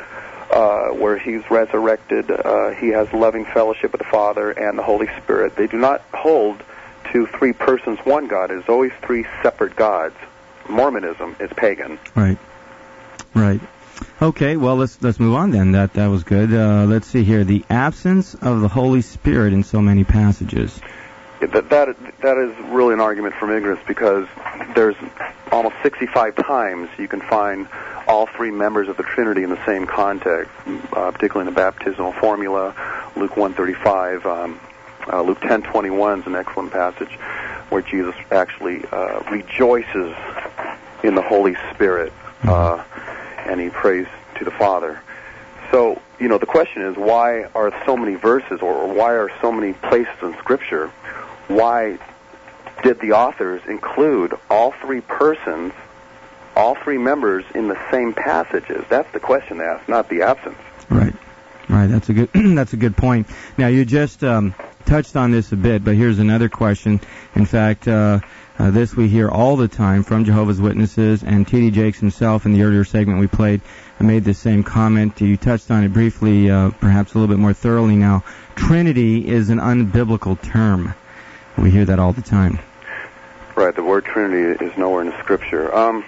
uh, where he's resurrected. Uh, he has loving fellowship with the Father and the Holy Spirit. They do not hold to three persons, one God. It is always three separate gods. Mormonism is pagan. Right. Right. Okay, well, let's let's move on then. That that was good. Uh, let's see here. The absence of the Holy Spirit in so many passages. That, that that is really an argument from ignorance, because there's almost sixty-five times you can find all three members of the Trinity in the same context, uh, particularly in the baptismal formula, Luke one thirty-five, um, uh, Luke ten twenty-one is an excellent passage where Jesus actually uh, rejoices in the Holy Spirit, uh, and he prays to the Father. So, you know, the question is, why are so many verses, or why are so many places in Scripture? Why did the authors include all three persons, all three members in the same passages? That's the question to ask, not the absence. Right, right. That's a good. That's a good point. Now, you just um, touched on this a bit, but here's another question. In fact, uh, uh, this we hear all the time from Jehovah's Witnesses, and T D Jakes himself in the earlier segment we played made the same comment. You touched on it briefly, uh, perhaps a little bit more thoroughly now. Trinity is an unbiblical term. We hear that all the time. Right, the word Trinity is nowhere in the Scripture. Um,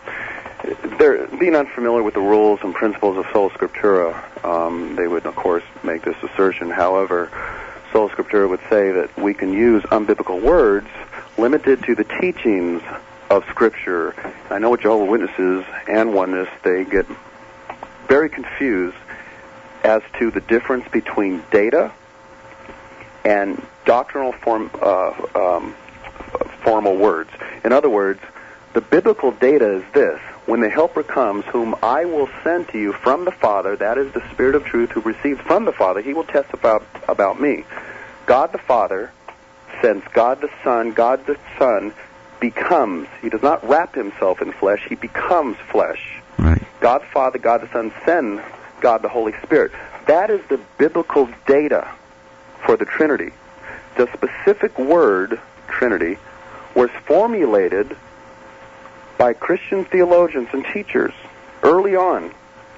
they're, being unfamiliar with the rules and principles of Sola Scriptura, um, they would, of course, make this assertion. However, Sola Scriptura would say that we can use unbiblical words limited to the teachings of Scripture. I know with Jehovah's Witnesses and Oneness, they get very confused as to the difference between data and doctrinal form, uh, um, formal words. In other words, the biblical data is this: when the Helper comes, whom I will send to you from the Father, that is the Spirit of truth who receives from the Father, he will testify about me. God the Father sends God the Son. God the Son becomes. He does not wrap himself in flesh. He becomes flesh. Right. God the Father, God the Son send God the Holy Spirit. That is the biblical data for the Trinity. The specific word, Trinity, was formulated by Christian theologians and teachers early on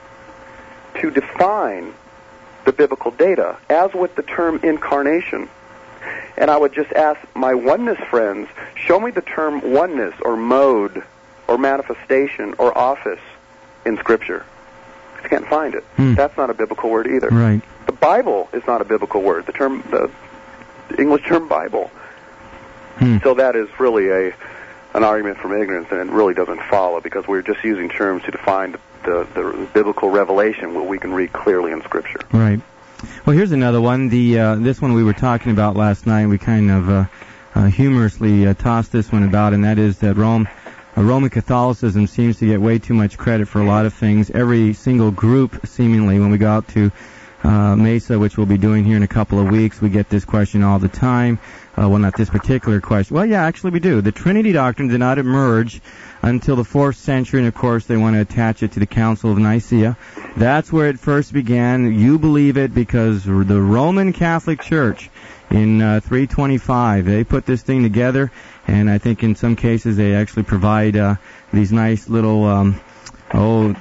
to define the biblical data, as with the term incarnation. And I would just ask my oneness friends, show me the term oneness or mode or manifestation or office in Scripture. You can't find it. Hmm. That's not a biblical word either. Right. The Bible is not a biblical word. The term, the English term Bible. Hmm. So that is really a an argument from ignorance, and it really doesn't follow, because we're just using terms to define the, the, the biblical revelation, what we can read clearly in Scripture. Right. Well, here's another one. The uh, this one we were talking about last night. We kind of uh, uh, humorously uh, tossed this one about, and that is that Rome, uh, Roman Catholicism seems to get way too much credit for a lot of things. Every single group, seemingly, when we go out to uh, Mesa, which we'll be doing here in a couple of weeks, we get this question all the time. Uh, well, not this particular question. Well, yeah, actually we do. The Trinity doctrine did not emerge until the fourth century, and of course they want to attach it to the Council of Nicaea. That's where it first began. You believe it because the Roman Catholic Church in uh, three twenty-five, they put this thing together, and I think in some cases they actually provide uh, these nice little, um, oh,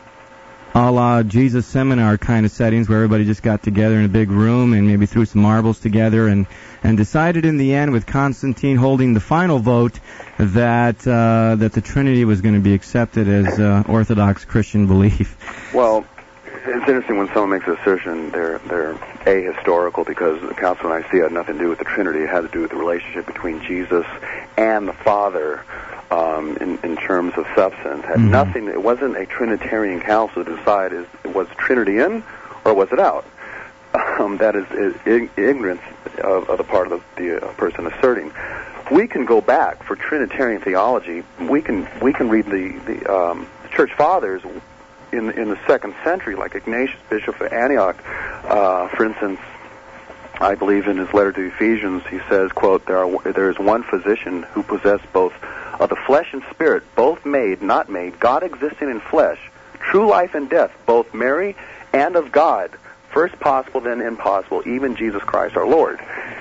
a la Jesus seminar kind of settings where everybody just got together in a big room and maybe threw some marbles together and, and decided in the end, with Constantine holding the final vote, that uh, that the Trinity was going to be accepted as uh, Orthodox Christian belief. Well, it's interesting when someone makes an assertion, they're they're ahistorical because the Council of Nicaea had nothing to do with the Trinity. It had to do with the relationship between Jesus and the Father. Um, in, in terms of substance, had mm-hmm. nothing. It wasn't a Trinitarian council to decide is was Trinity in or was it out. Um, that is, is ignorance of, of the part of the, the uh, person asserting. We can go back for Trinitarian theology. We can we can read the the, um, the Church Fathers in in the second century, like Ignatius, Bishop of Antioch, uh, for instance. I believe in his letter to Ephesians, he says, quote, there are there is one physician who possessed both of the flesh and spirit, both made, not made, God existing in flesh, true life and death, both Mary and of God, first possible, then impossible, even Jesus Christ our Lord.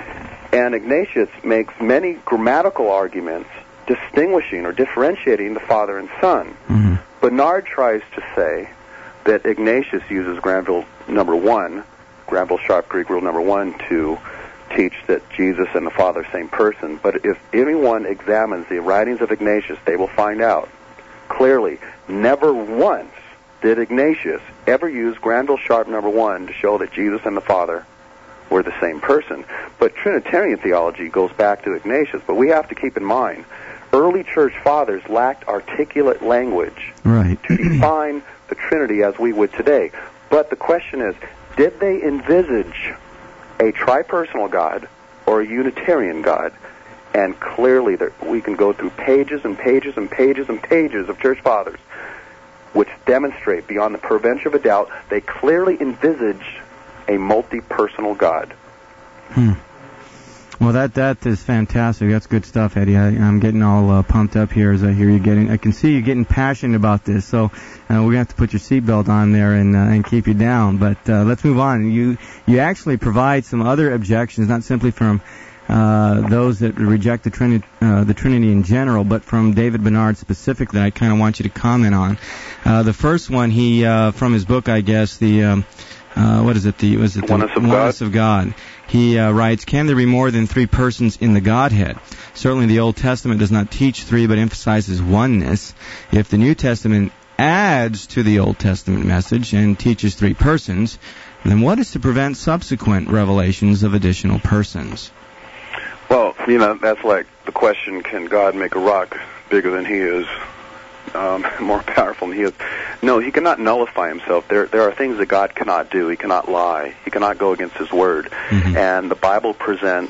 And Ignatius makes many grammatical arguments distinguishing or differentiating the Father and Son. Mm-hmm. Bernard tries to say that Ignatius uses Granville number one, Granville Sharp Greek rule number one, to teach that Jesus and the Father are the same person. But if anyone examines the writings of Ignatius, they will find out clearly never once did Ignatius ever use Granville Sharp number one to show that Jesus and the Father were the same person. But Trinitarian theology goes back to Ignatius. But we have to keep in mind, early church fathers lacked articulate language right. to define the Trinity as we would today. But the question is, did they envisage a tripersonal God or a Unitarian God? And clearly there, we can go through pages and pages and pages and pages of church fathers which demonstrate beyond the prevention of a doubt they clearly envisage a multi-personal God. Hmm. Well, that that is fantastic. That's good stuff, Eddie. I, I'm getting all uh, pumped up here as I hear you getting. I can see you getting passionate about this. So uh, we're gonna have to put your seatbelt on there and uh, and keep you down. But uh, let's move on. You you actually provide some other objections, not simply from uh, those that reject the Trinity uh, the Trinity in general, but from David Bernard specifically. I kind of want you to comment on. Uh, the first one, he uh, from his book, I guess the. Um, Uh, what is it? The was it the Oneness of Oneness God? of God. He uh, writes, "Can there be more than three persons in the Godhead? Certainly, the Old Testament does not teach three, but emphasizes oneness. If the New Testament adds to the Old Testament message and teaches three persons, then what is to prevent subsequent revelations of additional persons?" Well, you know, that's like the question: can God make a rock bigger than He is? Um, more powerful than he is. No, he cannot nullify himself. There there are things that God cannot do. He cannot lie. He cannot go against his word. Mm-hmm. And the Bible presents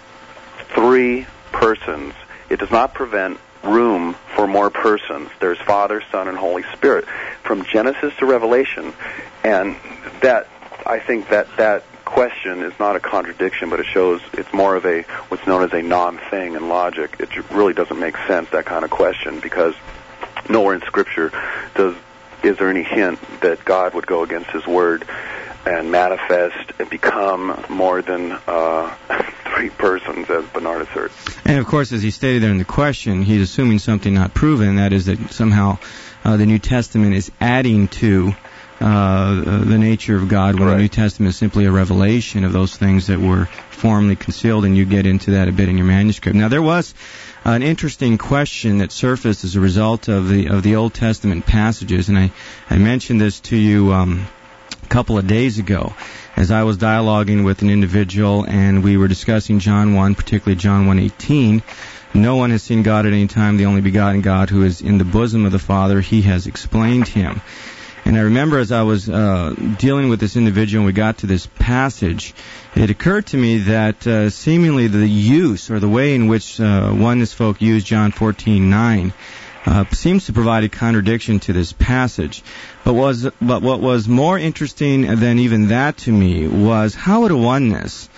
three persons. It does not prevent room for more persons. There's Father, Son, and Holy Spirit from Genesis to Revelation. And that, I think that that question is not a contradiction, but it shows it's more of a what's known as a non-thing in logic. It really doesn't make sense, that kind of question, because nowhere in Scripture does is there any hint that God would go against His Word and manifest and become more than uh, three persons, as Bernard asserts. And, of course, as he stated there in the question, he's assuming something not proven, that is that somehow uh, the New Testament is adding to uh, the nature of God, when right. the New Testament is simply a revelation of those things that were formerly concealed, and you get into that a bit in your manuscript. Now, there was an interesting question that surfaced as a result of the of the Old Testament passages, and I, I mentioned this to you um, a couple of days ago as I was dialoguing with an individual, and we were discussing John one, particularly John one eighteen. No one has seen God at any time, the only begotten God who is in the bosom of the Father, He has explained Him. And I remember as I was uh, dealing with this individual and we got to this passage, it occurred to me that uh, seemingly the use or the way in which uh, oneness folk use John fourteen nine uh, seems to provide a contradiction to this passage. But was but what was more interesting than even that to me was how would a oneness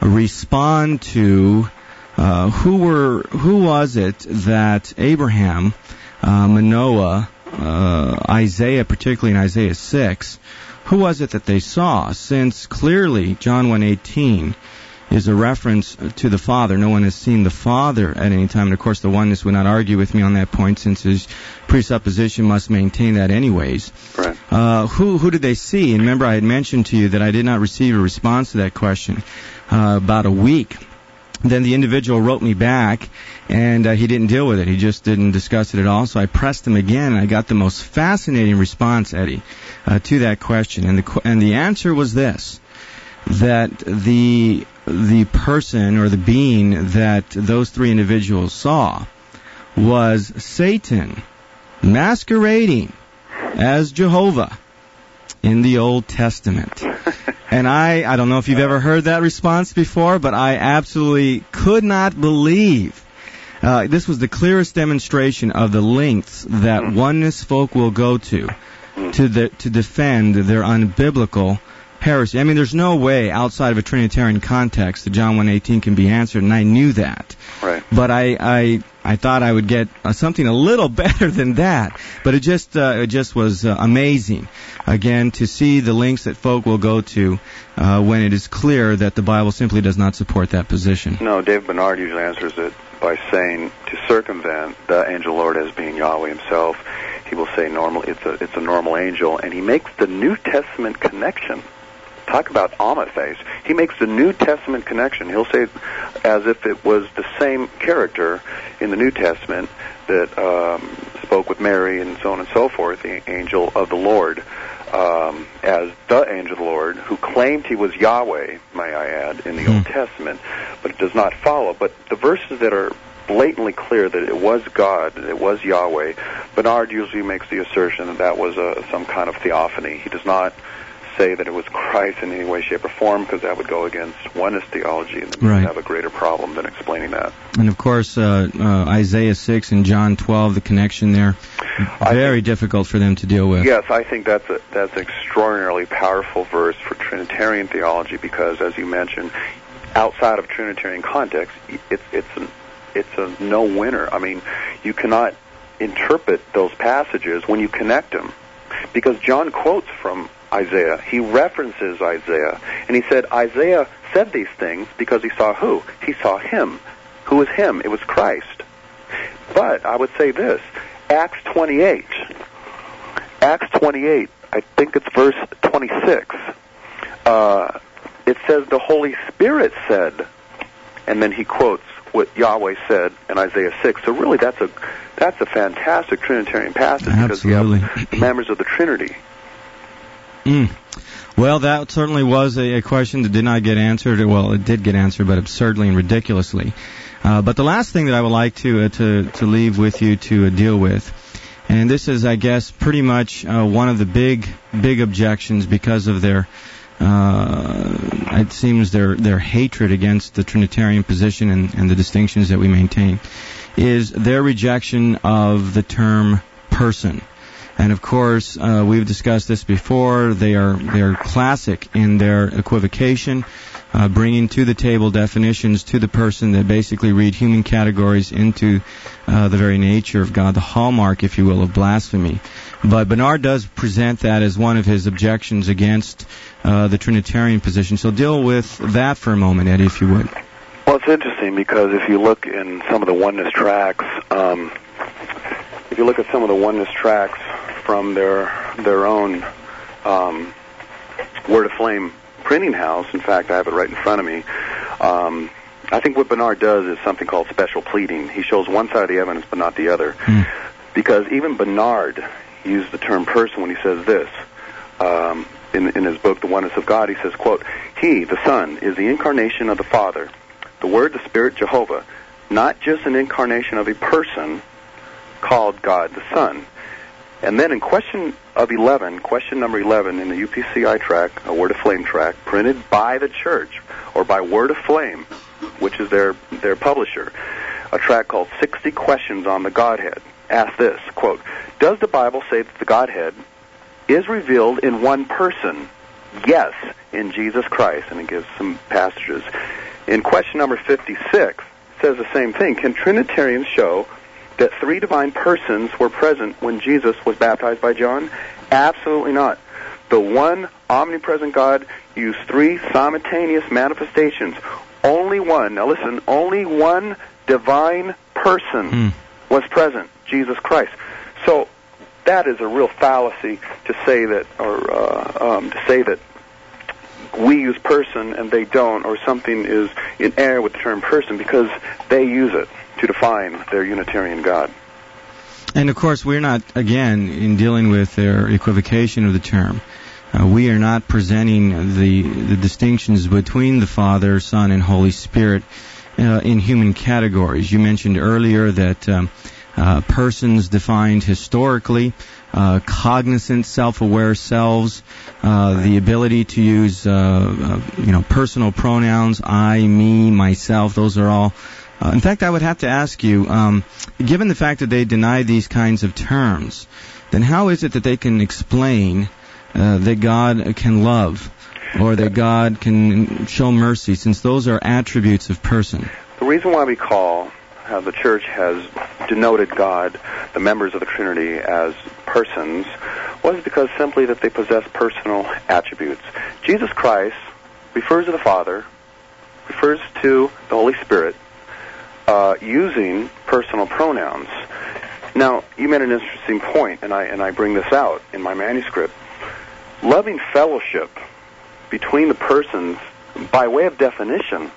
respond to uh, who were who was it that Abraham, uh, Manoah, uh, Isaiah, particularly in Isaiah six, who was it that they saw? Since clearly John one eighteen is a reference to the Father. No one has seen the Father at any time. And, of course, the oneness would not argue with me on that point since his presupposition must maintain that anyways. Right. Uh, who, who did they see? And remember I had mentioned to you that I did not receive a response to that question uh, about a week. Then the individual wrote me back, and uh, he didn't deal with it. He just didn't discuss it at all. So I pressed him again, and I got the most fascinating response, Eddie, uh, to that question. And the and the answer was this, that the the person or the being that those three individuals saw was Satan masquerading as Jehovah in the Old Testament. And I, I don't know if you've ever heard that response before, but I absolutely could not believe. Uh, this was the clearest demonstration of the lengths that oneness folk will go to to, the, to defend their unbiblical heresy. I mean, there's no way outside of a Trinitarian context that John one eighteen can be answered, and I knew that. Right. But I, I, I thought I would get uh, something a little better than that. But it just, uh, it just was uh, amazing, again, to see the lengths that folk will go to uh, when it is clear that the Bible simply does not support that position. No, Dave Bernard usually answers it by saying to circumvent the angel Lord as being Yahweh himself. He will say normal. It's a, it's a normal angel, and he makes the New Testament connection. Talk about Amathase. He makes the New Testament connection. He'll say as if it was the same character in the New Testament that um, spoke with Mary and so on and so forth, the angel of the Lord, um, as the angel of the Lord, who claimed he was Yahweh, may I add, in the mm. Old Testament, but it does not follow. But the verses that are blatantly clear that it was God, that it was Yahweh, Bernard usually makes the assertion that that was a, some kind of theophany. He does not say that it was Christ in any way, shape, or form, because that would go against oneness theology, and then right. we'd have a greater problem than explaining that. And of course, uh, uh, Isaiah six and John twelve, the connection there, very think, difficult for them to deal with. Yes, I think that's a, that's an extraordinarily powerful verse for Trinitarian theology, because, as you mentioned, outside of Trinitarian context, it's it's an, it's a no-winner. I mean, you cannot interpret those passages when you connect them, because John quotes from Isaiah. He references Isaiah, and he said Isaiah said these things because he saw who? He saw him. Who was him? It was Christ. But I would say this, Acts twenty-eight. Acts twenty-eight, I think it's verse twenty-six. Uh, it says the Holy Spirit said, and then he quotes what Yahweh said in Isaiah six. So really that's a that's a fantastic Trinitarian passage. Absolutely. Because you have members of the Trinity. Mm. Well, that certainly was a, a question that did not get answered. Well, it did get answered, but absurdly and ridiculously. Uh, but the last thing that I would like to uh, to, to leave with you to uh, deal with, and this is, I guess, pretty much uh, one of the big, big objections because of their, uh, it seems, their their hatred against the Trinitarian position and, and the distinctions that we maintain, is their rejection of the term person. And of course, uh, we've discussed this before. They are they are classic in their equivocation, uh, bringing to the table definitions to the person that basically read human categories into uh, the very nature of God, the hallmark, if you will, of blasphemy. But Bernard does present that as one of his objections against uh, the Trinitarian position. So deal with that for a moment, Eddie, if you would. Well, it's interesting because if you look in some of the oneness tracts, um, if you look at some of the oneness tracts from their their own um, Word of Flame printing house. In fact, I have it right in front of me. Um, I think what Bernard does is something called special pleading. He shows one side of the evidence but not the other. Mm. Because even Bernard used the term person when he says this. Um, in, in his book, The Oneness of God, he says, quote, He, the Son, is the incarnation of the Father, the Word, the Spirit, Jehovah, not just an incarnation of a person called God the Son. And then in question of eleven, question number eleven in the U P C I track, a Word of Flame track, printed by the church, or by Word of Flame, which is their, their publisher, a track called sixty Questions on the Godhead. Ask this, quote, does the Bible say that the Godhead is revealed in one person? Yes, in Jesus Christ. And it gives some passages. In question number fifty-six, it says the same thing. Can Trinitarians show that three divine persons were present when Jesus was baptized by John? Absolutely not. The one omnipresent God used three simultaneous manifestations. Only one, now listen, only one divine person mm. was present, Jesus Christ. So that is a real fallacy to say that, or uh, um, to say that we use person and they don't, or something is in error with the term person, because they use it to define their Unitarian God. And of course, we're not, again, in dealing with their equivocation of the term, uh, we are not presenting the the distinctions between the Father, Son, and Holy Spirit uh, in human categories. You mentioned earlier that um, uh, persons defined historically, uh, cognizant, self-aware selves, uh, the ability to use, uh, uh, you know, personal pronouns, I, me, myself. Those are all. Uh, in fact, I would have to ask you, um, given the fact that they deny these kinds of terms, then how is it that they can explain uh, that God can love, or that God can show mercy, since those are attributes of person? The reason why we call how the church has denoted God, the members of the Trinity, as persons, was because simply that they possess personal attributes. Jesus Christ refers to the Father, refers to the Holy Spirit, uh, using personal pronouns. Now, you made an interesting point, and I and I bring this out in my manuscript. Loving fellowship between the persons, by way of definition,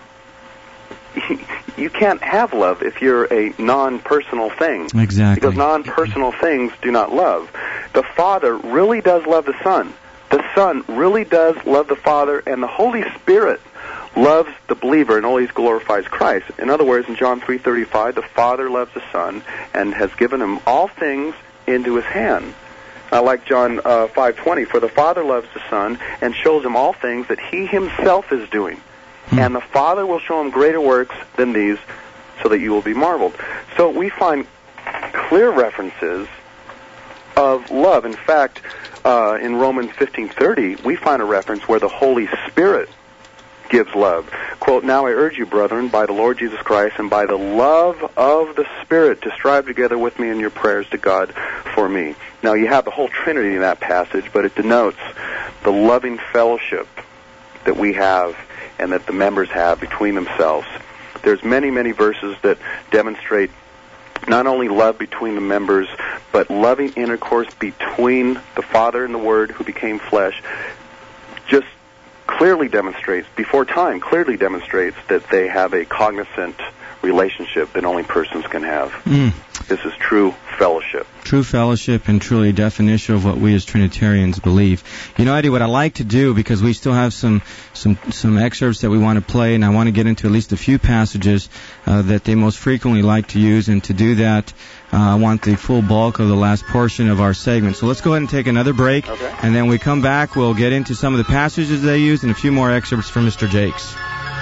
you can't have love if you're a non-personal thing. Exactly. Because non-personal things do not love. The Father really does love the Son. The Son really does love the Father, and the Holy Spirit loves the believer and always glorifies Christ. In other words, in John three thirty-five, the Father loves the Son and has given him all things into his hand. I like John uh, five twenty, for the Father loves the Son and shows him all things that he himself is doing. And the Father will show him greater works than these, so that you will be marveled. So we find clear references of love. In fact, uh, in Romans fifteen thirty, we find a reference where the Holy Spirit gives love. Quote, now I urge you, brethren, by the Lord Jesus Christ and by the love of the Spirit, to strive together with me in your prayers to God for me. Now, you have the whole Trinity in that passage, but it denotes the loving fellowship that we have and that the members have between themselves. There's many, many verses that demonstrate not only love between the members, but loving intercourse between the Father and the Word who became flesh. Just clearly demonstrates, before time, clearly demonstrates that they have a cognizant relationship that only persons can have. Mm. This is true fellowship. True fellowship and truly a definition of what we as Trinitarians believe. You know, Eddie, what I like to do, because we still have some some some excerpts that we want to play, and I want to get into at least a few passages uh, that they most frequently like to use, and to do that, uh, I want the full bulk of the last portion of our segment. So let's go ahead and take another break, okay. And then we come back, we'll get into some of the passages they use and a few more excerpts from Mister Jakes.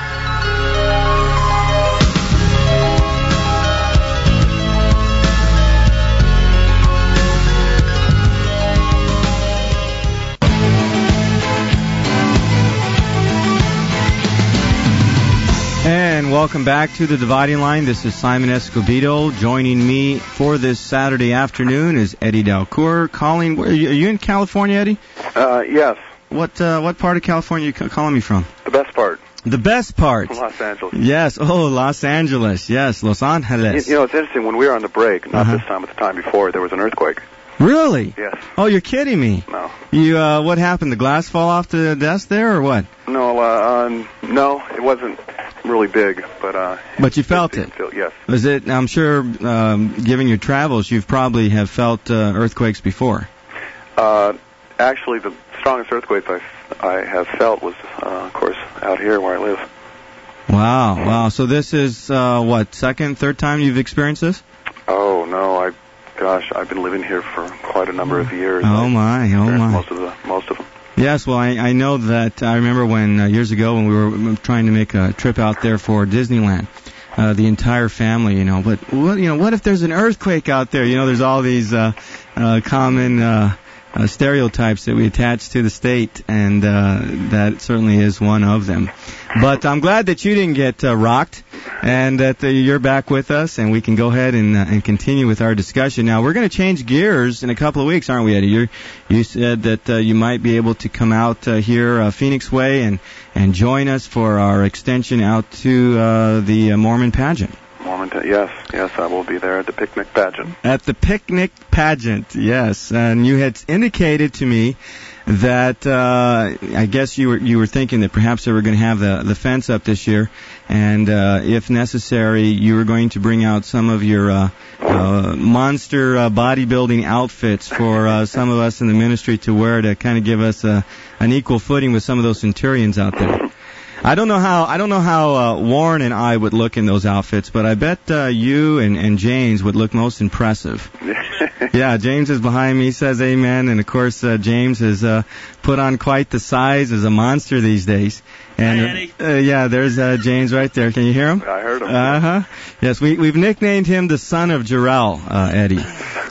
And welcome back to The Dividing Line. This is Simon Escobedo. Joining me for this Saturday afternoon is Eddie Dalcour. Calling, are you in California, Eddie? Uh, yes. What uh, what part of California are you calling me from? The best part. The best part? Los Angeles. Yes. Oh, Los Angeles. Yes, Los Angeles. You, you know, it's interesting. When we were on the break, not uh-huh. this time, but the time before, there was an earthquake. Really? Yes. Oh, you're kidding me. No. You, uh, what happened? The glass fall off the desk there, or what? No, uh, um, no, it wasn't really big, but, uh... But you felt it? it? Feel, yes. Was it, I'm sure, um, given your travels, you've probably have felt, uh, earthquakes before. Uh, actually, the strongest earthquake I, I have felt was, uh, of course, out here where I live. Wow, wow. So this is, uh, what, second, third time you've experienced this? Oh, no, I gosh, I've been living here for quite a number of years. Oh my, oh my. Most of the, most of them. Yes, well, I, I know that. I remember when uh, years ago when we were trying to make a trip out there for Disneyland, uh, the entire family, you know. But what, you know, what if there's an earthquake out there? You know, there's all these uh, uh, common uh, uh, stereotypes that we attach to the state, and uh, that certainly is one of them. But I'm glad that you didn't get uh, rocked, and that uh, you're back with us, and we can go ahead and, uh, and continue with our discussion. Now, we're going to change gears in a couple of weeks, aren't we, Eddie? You're, you said that uh, you might be able to come out uh, here uh, Phoenix Way and, and join us for our extension out to uh, the uh, Mormon pageant. Mormon, yes, yes, I will be there at the picnic pageant. At the picnic pageant, yes. And you had indicated to me that uh, I guess you were you were thinking that perhaps they were going to have the the fence up this year, and uh, if necessary, you were going to bring out some of your uh, uh, monster uh, bodybuilding outfits for uh, some of us in the ministry to wear to kind of give us a, an equal footing with some of those centurions out there. I don't know how I don't know how uh, Warren and I would look in those outfits, but I bet uh, you and, and James would look most impressive. Yeah, James is behind me, says amen, and of course uh, James has uh, put on quite the size as a monster these days. And uh, yeah, there's uh, James right there. Can you hear him? I heard him. Uh huh. Yes, we we've nicknamed him the Son of Jor-El, uh, Eddie.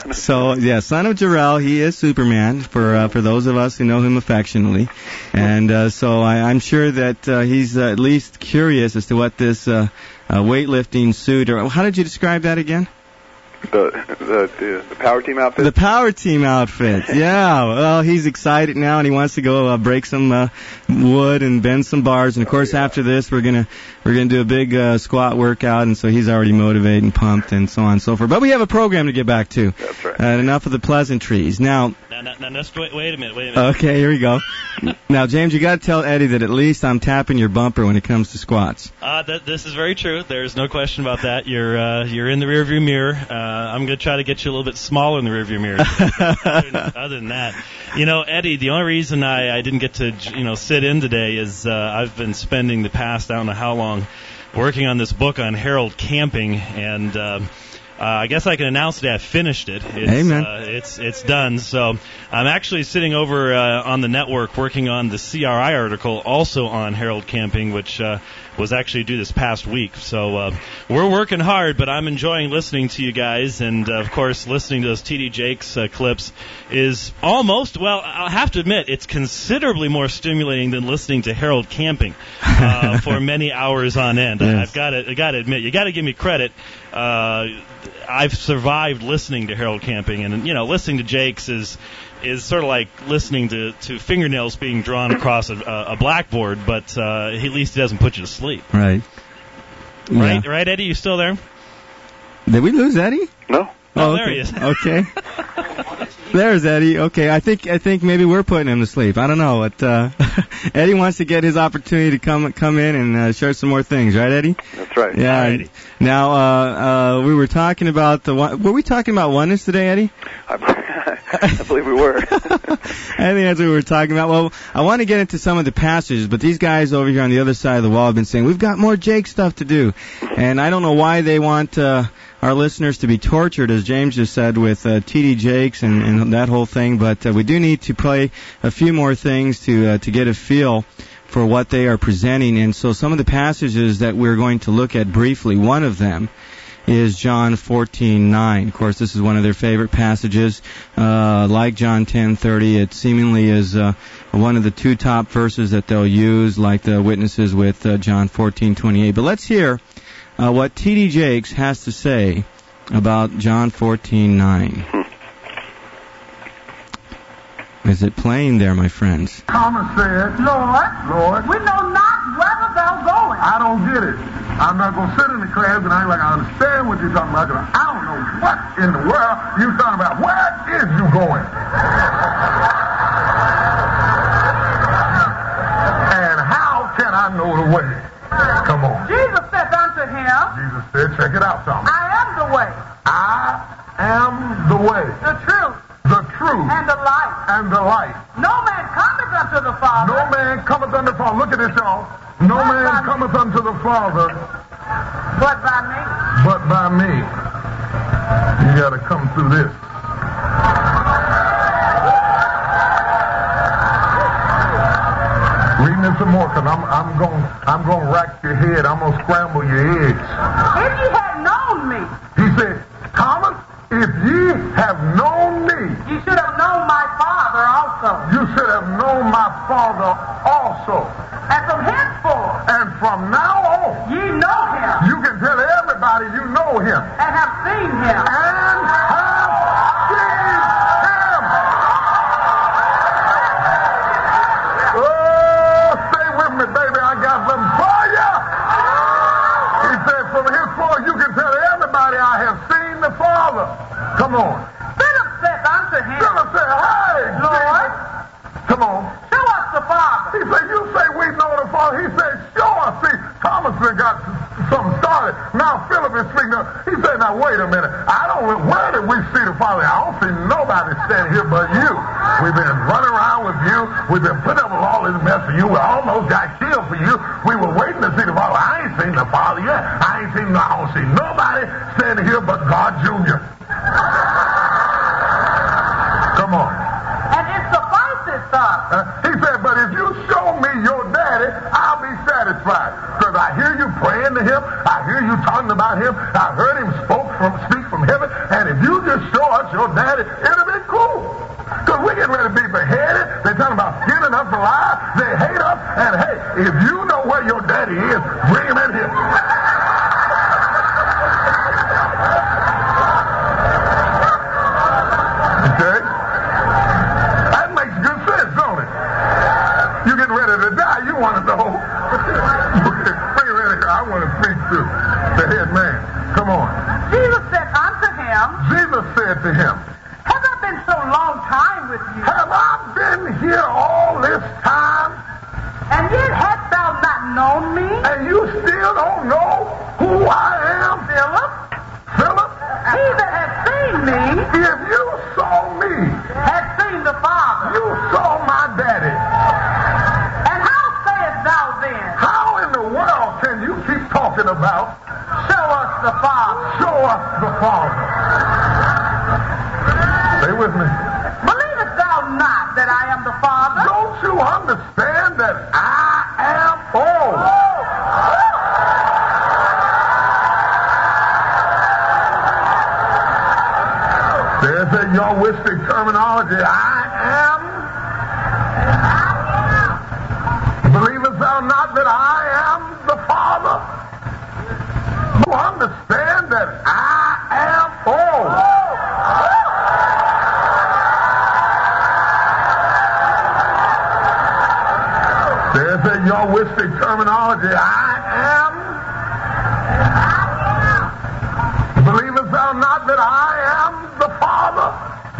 So yeah, Son of Jor-El. He is Superman for uh, for those of us who know him affectionately, and uh, so I, I'm sure that uh, he's uh, at least curious as to what this uh, uh, weightlifting suit, or how did you describe that again? The, the the the power team outfit. The power team outfit. Yeah. Well, he's excited now, and he wants to go uh, break some uh, wood and bend some bars. And of course, oh, yeah. after this, we're gonna we're gonna do a big uh, squat workout, and so he's already motivated and pumped, and so on and so forth. But we have a program to get back to. That's right. Uh, enough of the pleasantries. Now. Now, now, now just wait, wait a minute. Wait a minute. Okay, here we go. Now, James, you got to tell Eddie that at least I'm tapping your bumper when it comes to squats. Uh, th- this is very true. There's no question about that. You're uh, you're in the rearview mirror. Uh, I'm going to try to get you a little bit smaller in the rearview mirror. other, than, other than that, you know, Eddie, the only reason I, I didn't get to you know sit in today is uh, I've been spending the past I don't know how long working on this book on Harold Camping, and uh, uh, I guess I can announce that I've finished it. It's, Amen. Uh, it's it's done. So I'm actually sitting over uh, on the network working on the C R I article also on Harold Camping, which uh, was actually due this past week. So uh, we're working hard, but I'm enjoying listening to you guys, and uh, of course listening to those T D Jakes uh, clips is almost, well, I'll have to admit, it's considerably more stimulating than listening to Harold Camping uh, for many hours on end. Yes. I've got to, I got to admit, you got to give me credit. Uh, I've survived listening to Harold Camping, and you know, listening to Jakes is is sort of like listening to, to fingernails being drawn across a, a blackboard, but uh, at least he doesn't put you to sleep. Right. Right, Yeah. right, Eddie? You still there? Did we lose Eddie? No. Oh, Oh, there okay. he is. Okay. There's Eddie. Okay, I think I think maybe we're putting him to sleep. I don't know. But, uh, Eddie wants to get his opportunity to come come in and uh, share some more things, right, Eddie? That's right. Yeah. Alrighty. Now, uh, uh, we were talking about the one. Were we talking about oneness today, Eddie? I, I believe we were. I think that's what we were talking about. Well, I want to get into some of the passages, but these guys over here on the other side of the wall have been saying, we've got more Jake stuff to do. And I don't know why they want uh, our listeners to be tortured, as James just said, with uh, T D Jakes and, and that whole thing, but uh, we do need to play a few more things to uh, to get a feel for what they are presenting. And so some of the passages that we're going to look at briefly, one of them is John fourteen nine. Of course, this is one of their favorite passages. Uh, like John ten thirty, it seemingly is uh, one of the two top verses that they'll use, like the witnesses with uh, John fourteen twenty-eight. But let's hear uh, what T D Jakes has to say about John fourteen nine. Is it playing there, my friends? Thomas said, Lord, Lord, we know not whither thou goest. I don't get it. I'm not going to sit in the class and act like I understand what you're talking about. 'Cause I don't know what in the world you're talking about. Where is you going? And how can I know the way? Come on. Jesus said unto him, Jesus said, check it out, Thomas. I am the way, I am the way, the truth, the truth, and the life. and the light. No man cometh unto the Father. No man cometh unto the Father. Look at this, y'all. No But man by cometh unto the Father but by me. but by me. You got to come through this. Reading this some more, because I'm, I'm going I'm going to rack your head. I'm going to scramble your eggs. If you had known me, He said, Thomas, if ye have known me, you should have known my Father also. you should have known my Father also. And from henceforth, And from now on, ye know him you can tell everybody you know him. and have seen him. And have seen him. Oh, stay with me, baby. I got something for you. He said, from henceforth you can tell everybody I have seen the Father. Come on. Philip said unto him, Philip said, hey, Lord, come on. show us the Father. He said, you say we know the Father. He said, show us. See, Thomas done got something started. Now Philip is speaking up. He said, now wait a minute. I don't know, where did we see the Father? I don't see nobody standing here but you. We've been running around with you. We've been putting up with all this mess for you. We almost got killed for you. We were waiting to see the Father. I ain't seen the Father yet. I ain't seen, I don't see nobody standing here but God Junior Come on. And it suffices us. Uh, he said, but if you show me your daddy, I'll be satisfied. Because I hear you praying to him. I hear you talking about him. I heard him spoke from, speak from heaven. And if you just show us your daddy, it'll be cool. Because we're getting ready to be beheaded. They're talking about skinning us alive. They hate us. And hey, if you know where your daddy is, bring him in here. Okay? That makes good sense, don't it? You're getting ready to die. You want to know. Bring him in here. I want to speak to the head man. Come on. Jesus said unto him, Jesus said to him, have I been so long time with you? have I been here all this time, And yet hast thou not known me? and you still don't know who I am? Philip, Philip, he that has seen me if you saw me, has seen the Father. you saw my daddy. And how sayest thou then, How in the world can you keep talking about show us the Father? show us the Father? Stay with me. Believest thou not that I am the Father? Don't you understand that I am all? There's a Yahwistic terminology. I am. Believest thou not that I am the Father? You understand that I am all. There's a Yahwistic terminology. I am. Believest thou not that I am the Father?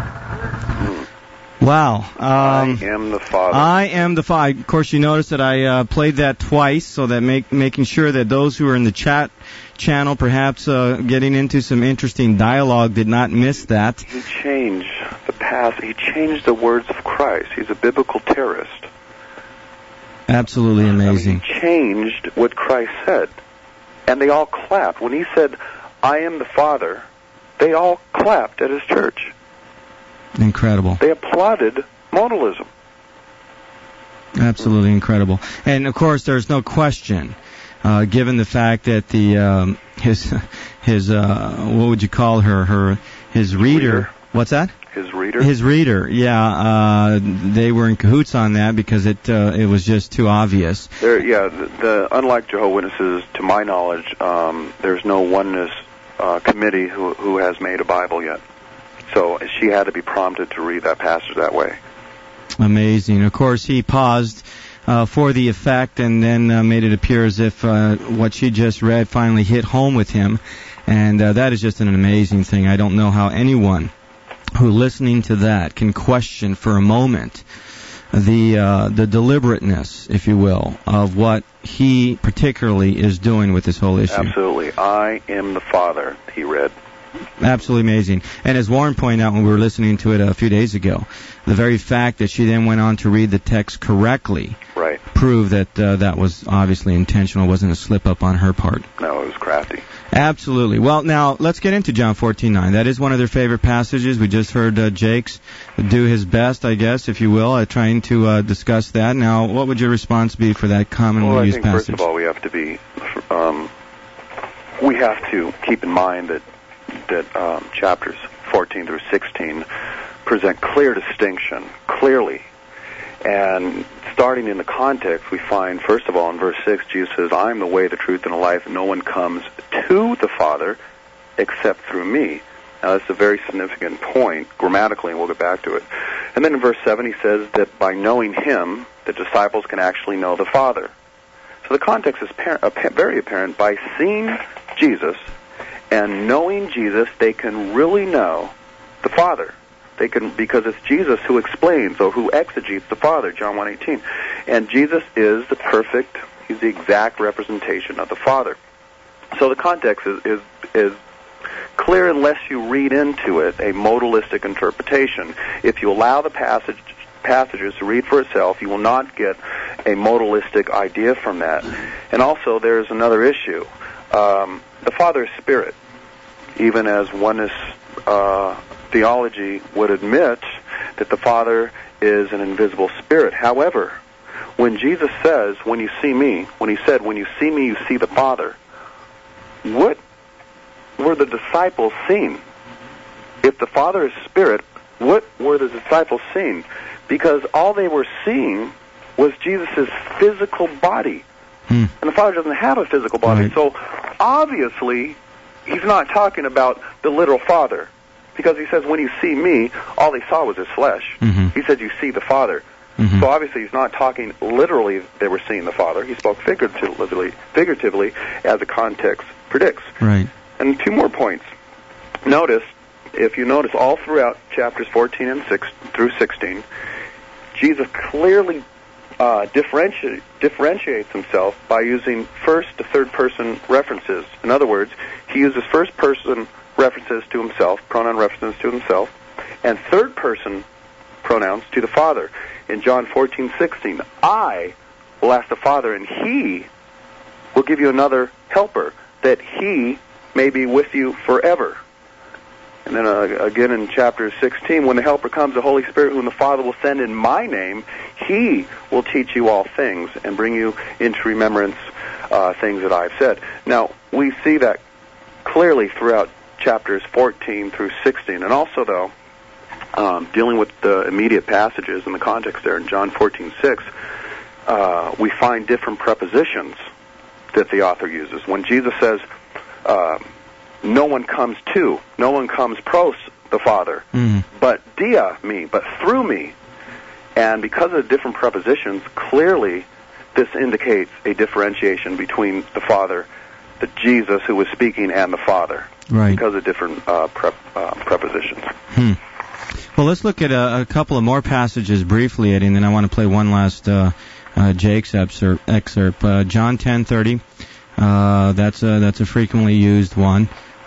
Wow. Um, I am the Father. I am the Father. Of course, you notice that I uh, played that twice, so that make, making sure that those who are in the chat channel, perhaps uh, getting into some interesting dialogue, did not miss that. He changed the past. He changed the words of Christ. He's a biblical terrorist. Absolutely amazing. I mean, he changed what Christ said. And they all clapped. When he said, I am the Father, they all clapped at his church. Incredible. They applauded modalism. Absolutely incredible. And of course, there's no question, uh, given the fact that the um, his his uh, what would you call her her his reader, reader. What's that? His reader. His reader. Yeah, uh, they were in cahoots on that because it uh, it was just too obvious. There, yeah. The, the unlike Jehovah's Witnesses, to my knowledge, um, there's no oneness uh, committee who who has made a Bible yet. So she had to be prompted to read that passage that way. Amazing. Of course, he paused uh, for the effect and then uh, made it appear as if uh, what she just read finally hit home with him. And uh, that is just an amazing thing. I don't know how anyone who listening to that can question for a moment the uh, the deliberateness, if you will, of what he particularly is doing with this whole issue. Absolutely. I am the Father, he read. Absolutely amazing. And as Warren pointed out when we were listening to it a few days ago, the very fact that she then went on to read the text correctly right. prove that uh, that was obviously intentional, wasn't a slip-up on her part. No, it was crafty. Absolutely. Well, now, let's get into John fourteen nine. That is one of their favorite passages. We just heard uh, Jakes do his best, I guess, if you will, at trying to uh, discuss that. Now, what would your response be for that commonly well, used I think, passage? First of all, we have to be, um, we have to keep in mind that, that um, chapters fourteen through sixteen present clear distinction, clearly. And starting in the context, we find, first of all, in verse six, Jesus says, I am the way, the truth, and the life. No one comes to the Father except through me. Now, that's a very significant point grammatically, and we'll get back to it. And then in verse seven, he says that by knowing him, the disciples can actually know the Father. So the context is par- very apparent. By seeing Jesus and knowing Jesus, they can really know the Father. They can, because it's Jesus who explains or who exegetes the Father, John one eighteen. And Jesus is the perfect, he's the exact representation of the Father. So the context is, is, is clear unless you read into it a modalistic interpretation. If you allow the passage, passages to read for itself, you will not get a modalistic idea from that. And also there's another issue. Um, the Father is Spirit, even as oneness uh, theology would admit that the Father is an invisible spirit. However, when Jesus says, when you see me, when he said, when you see me, you see the Father, what were the disciples seeing? If the Father is spirit, what were the disciples seeing? Because all they were seeing was Jesus' physical body. Hmm. And the Father doesn't have a physical body. Right. So obviously, he's not talking about the literal Father. Because he says, when you see me, all they saw was his flesh. Mm-hmm. He said, you see the Father. Mm-hmm. So obviously he's not talking literally they were seeing the Father. He spoke figuratively, figuratively as the context predicts. Right. And two more points. Notice, if you notice all throughout chapters fourteen and six through sixteen, Jesus clearly uh, differentiate, differentiates himself by using first to third person references. In other words, he uses first person references to himself, pronoun references to himself, and third person pronouns to the Father. In John fourteen sixteen, I will ask the Father, and he will give you another helper, that he may be with you forever. And then uh, again in chapter sixteen, when the helper comes, the Holy Spirit, whom the Father will send in my name, he will teach you all things and bring you into remembrance uh, things that I've said. Now, we see that clearly throughout chapters fourteen through sixteen. And also, though, um, dealing with the immediate passages in the context there in John fourteen six, uh, we find different prepositions that the author uses. When Jesus says, uh, no one comes to, no one comes pros the Father, mm. but dia me, but through me. And because of the different prepositions, clearly this indicates a differentiation between the Father, the Jesus who was speaking, and the Father. Right. Because of different uh, prep, uh, prepositions. Hmm. Well, let's look at a, a couple of more passages briefly, Eddie, and then I want to play one last uh, uh, Jake's excerpt. excerpt. Uh, John ten thirty. Uh, that's a that's a frequently used one.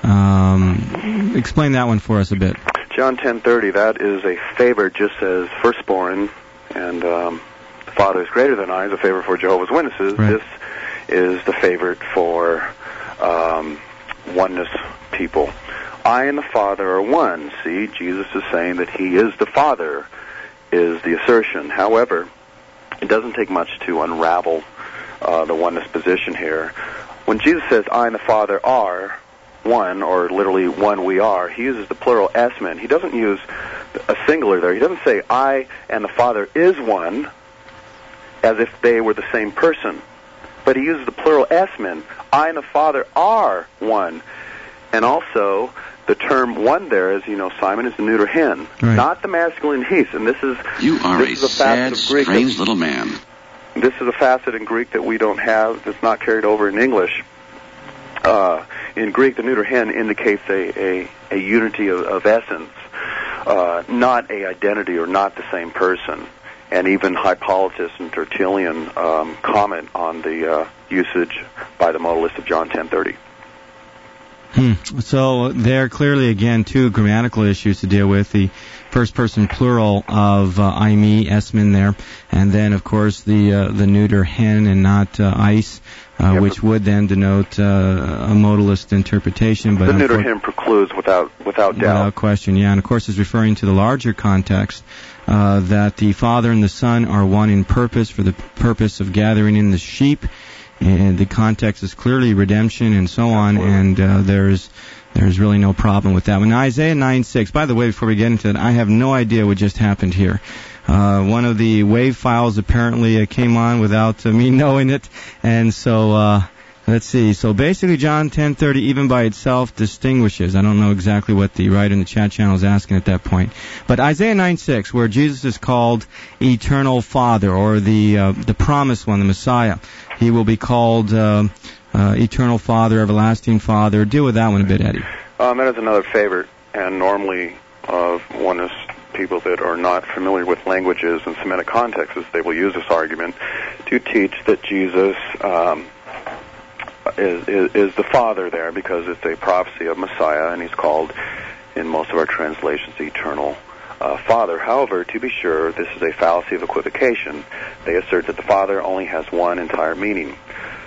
Um, explain that one for us a bit. John ten thirty. That is a favorite, just as firstborn, and um, the Father is greater than I is a favorite for Jehovah's Witnesses. Right. This is the favorite for um, oneness people. I and the Father are one. See, Jesus is saying that he is the Father, is the assertion. However, it doesn't take much to unravel uh, the oneness position here. When Jesus says, I and the Father are one, or literally one we are, he uses the plural esmen. He doesn't use a singular there. He doesn't say, I and the Father is one, as if they were the same person. But he uses the plural esmen. I and the Father are one. And also, the term one there, as you know, Simon, is the neuter hen, right. Not the masculine he's. And this is you are this a, is a sad, strange that, little man. This is a facet in Greek that we don't have, that's not carried over in English. Uh, in Greek, the neuter hen indicates a, a, a unity of, of essence, uh, not a identity or not the same person. And even Hippolytus and Tertullian um, comment on the uh, usage by the modalist of John ten thirty. Hmm. So there are clearly, again, two grammatical issues to deal with. The first-person plural of uh, I, me, esmin there, and then, of course, the uh, the neuter hen and not uh, ice, uh, yep. which would then denote uh, a modalist interpretation. But the neuter hen precludes without without doubt. Without question, yeah. And, of course, is referring to the larger context uh, that the Father and the Son are one in purpose for the purpose of gathering in the sheep. And the context is clearly redemption and so on, and uh, there's there's really no problem with that one. Now, Isaiah nine six, by the way, before we get into it, I have no idea what just happened here. Uh, one of the WAV files apparently uh, came on without uh, me knowing it, and so uh, let's see. So basically, John ten thirty, even by itself, distinguishes. I don't know exactly what the writer in the chat channel is asking at that point. But Isaiah nine six, where Jesus is called Eternal Father, or the uh, the Promised One, the Messiah. He will be called uh, uh, Eternal Father, Everlasting Father. Deal with that one a bit, Eddie. Um, that is another favorite, and normally of uh, oneness people that are not familiar with languages and Semitic contexts, they will use this argument to teach that Jesus um, is, is, is the Father there because it's a prophecy of Messiah, and he's called, in most of our translations, Eternal Uh, Father. However, to be sure, this is a fallacy of equivocation. They assert that the Father only has one entire meaning.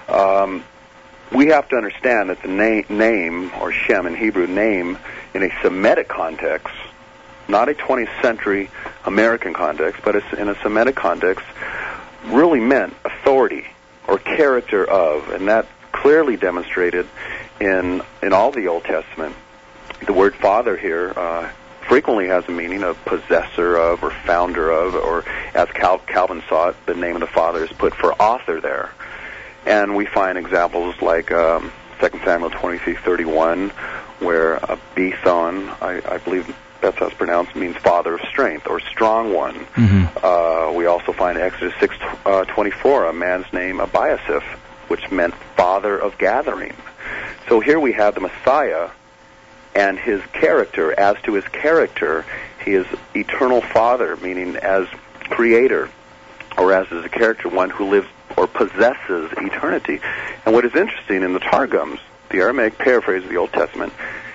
Um, we have to understand that the na- name, or Shem in Hebrew, name, in a Semitic context, not a twentieth century American context, but in a Semitic context, really meant authority or character of, and that clearly demonstrated in in all the Old Testament. The word Father here uh, frequently has a meaning of possessor of or founder of, or as Cal- Calvin saw it, the name of the Father is put for author there. And we find examples like um, Second Samuel twenty-three thirty-one, where uh, Bethon, I, I believe that's how it's pronounced, means father of strength or strong one. Mm-hmm. Uh, we also find Exodus six twenty-four, a man's name Abiasaph, which meant father of gathering. So here we have the Messiah and his character. As to his character, he is eternal Father, meaning as creator, or as is a character, one who lives or possesses eternity. And what is interesting in the Targums, the Aramaic paraphrase of the Old Testament,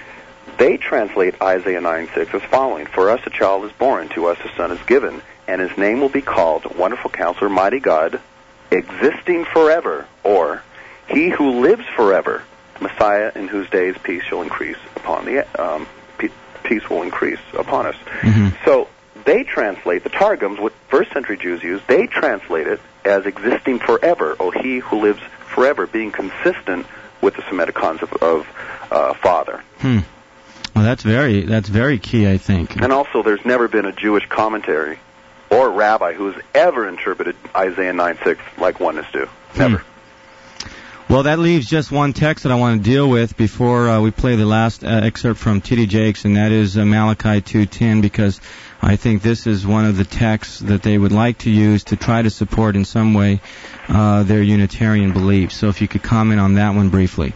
they translate Isaiah nine six as following: For us a child is born, to us a son is given, and his name will be called Wonderful Counselor, Mighty God, Existing Forever, or He Who Lives Forever, Messiah, in whose days peace shall increase upon the um, peace will increase upon us. Mm-hmm. So they translate the Targums, what first century Jews use. They translate it as existing forever, or He Who Lives Forever, being consistent with the Semitic concept of uh, Father. Hmm. Well, that's very that's very key, I think. And also, there's never been a Jewish commentary or rabbi who has ever interpreted Isaiah nine six like oneness do. Never. Hmm. Well, that leaves just one text that I want to deal with before uh, we play the last uh, excerpt from T D Jakes, and that is uh, Malachi two ten, because I think this is one of the texts that they would like to use to try to support in some way uh, their Unitarian beliefs. So if you could comment on that one briefly.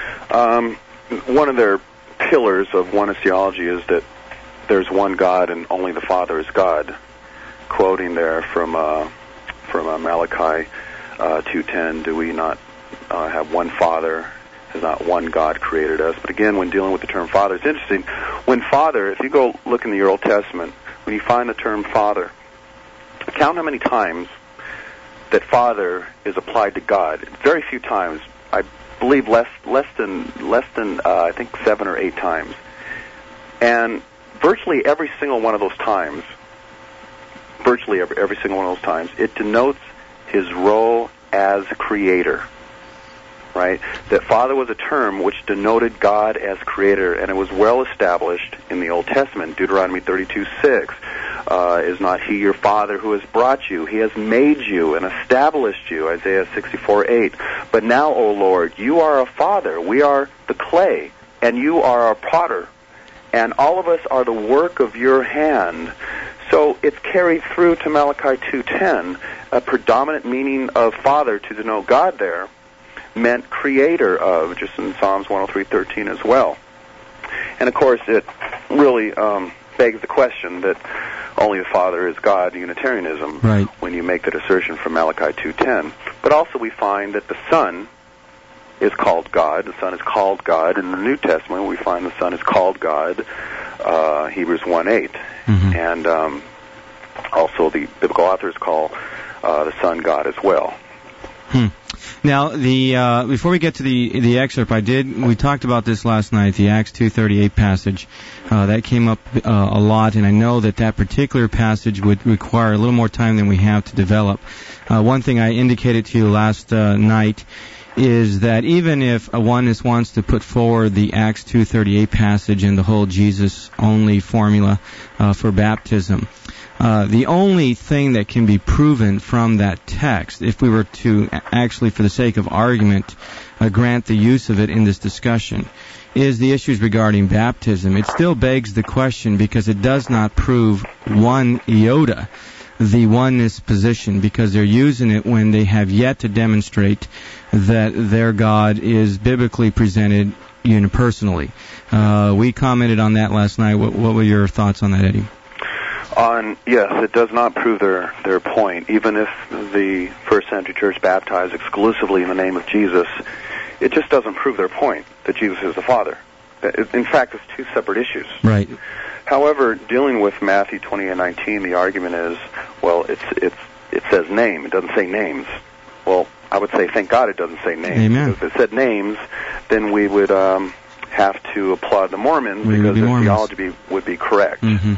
Um, one of their pillars of oneness theology is that there's one God and only the Father is God. Quoting there from uh, from uh, Malachi uh, two ten, do we not Uh, have one Father, has not one God created us? But again, when dealing with the term Father, it's interesting. When Father, if you go look in the Old Testament, when you find the term Father, count how many times that Father is applied to God. Very few times. I believe less less than less than uh, I think seven or eight times. And virtually every single one of those times, virtually every, every single one of those times, it denotes his role as creator. Right? That Father was a term which denoted God as creator, and it was well established in the Old Testament. Deuteronomy thirty-two six, uh, is not he your Father who has brought you? He has made you and established you. Isaiah sixty-four eight. But now, O Lord, you are a Father. We are the clay, and you are a potter, and all of us are the work of your hand. So it's carried through to Malachi two ten, a predominant meaning of Father to denote God there meant creator of, just in Psalms one oh three thirteen as well. And of course, it really um, begs the question that only the Father is God, Unitarianism, right, when you make that assertion from Malachi two ten. But also we find that the Son is called God. The Son is called God. In the New Testament, we find the Son is called God, uh, Hebrews one eight. Mm-hmm. And um, also the biblical authors call uh, the Son God as well. Hmm. Now, the uh, before we get to the the excerpt, I did we talked about this last night, the Acts two thirty-eight passage. Uh, that came up uh, a lot, and I know that that particular passage would require a little more time than we have to develop. Uh, one thing I indicated to you last uh, night is that even if a oneness wants to put forward the Acts two thirty-eight passage and the whole Jesus-only formula uh, for baptism, Uh, the only thing that can be proven from that text, if we were to actually, for the sake of argument, uh, grant the use of it in this discussion, is the issues regarding baptism. It still begs the question because it does not prove one iota the oneness position, because they're using it when they have yet to demonstrate that their God is biblically presented unipersonally. Uh, we commented on that last night. What, what were your thoughts on that, Eddie? On yes, it does not prove their their point. Even if the first century church baptized exclusively in the name of Jesus, it just doesn't prove their point that Jesus is the Father. In fact, it's two separate issues. Right. However, dealing with Matthew twenty-eight nineteen, the argument is, well, it's it's it says name. It doesn't say names. Well, I would say, thank God it doesn't say names. Amen. If it said names, then we would um, have to applaud the Mormons we because be their Mormons. theology be, would be correct. Mm-hmm.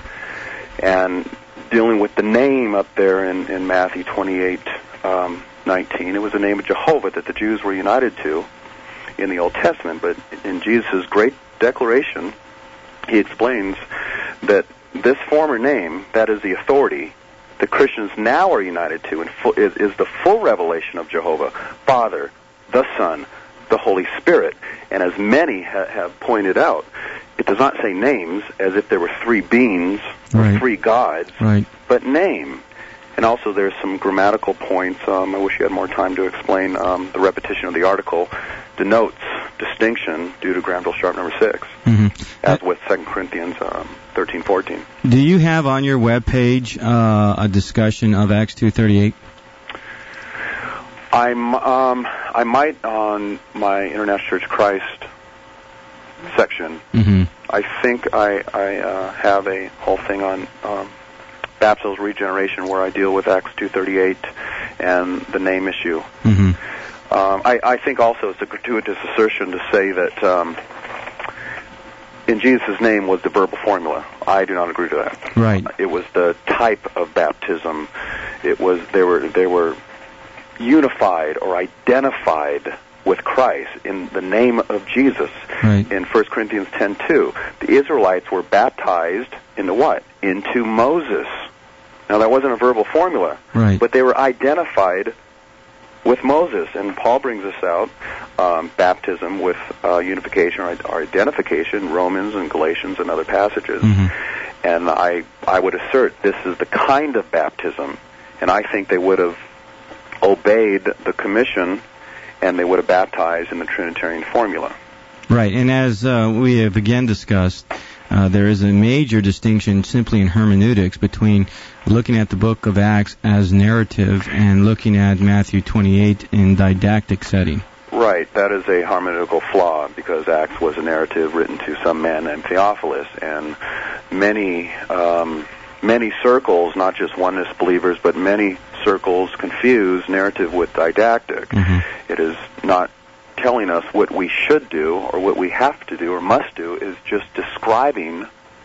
And dealing with the name up there in, in Matthew twenty-eight nineteen, it was the name of Jehovah that the Jews were united to in the Old Testament. But in Jesus' great declaration, he explains that this former name, that is the authority that Christians now are united to, and fu- is, is the full revelation of Jehovah, Father, the Son, the Holy Spirit. And as many ha- have pointed out, it does not say names as if there were three beings or right. three gods, right. but name. And also there's some grammatical points. Um, I wish you had more time to explain. Um, the repetition of the article denotes distinction due to Granville Sharp number six, mm-hmm. as with Second Corinthians um, thirteen fourteen. Do you have on your webpage uh, a discussion of Acts two thirty-eight? I'm, um, I might on my International Church Christ section. Mm-hmm. I think I, I uh, have a whole thing on um, baptismal regeneration where I deal with Acts two thirty-eight and the name issue. Mm-hmm. Um, I, I think also it's a gratuitous assertion to say that um, in Jesus' name was the verbal formula. I do not agree to that. Right. It was the type of baptism. It was they were they were unified or identified with Christ in the name of Jesus. Right. In First Corinthians ten two, the Israelites were baptized into what? Into Moses. Now that wasn't a verbal formula, right. but they were identified with Moses, and Paul brings us out um, baptism with uh, unification or, or identification, Romans and Galatians and other passages. Mm-hmm. And I I would assert this is the kind of baptism, and I think they would have obeyed the commission, and they would have baptized in the Trinitarian formula. Right, and as uh, we have again discussed, uh, there is a major distinction simply in hermeneutics between looking at the book of Acts as narrative and looking at Matthew twenty-eight in didactic setting. Right, that is a hermeneutical flaw, because Acts was a narrative written to some man named Theophilus, and many um, many circles, not just oneness believers, but many circles confuse narrative with didactic. Mm-hmm. It is not telling us what we should do or what we have to do or must do, is just describing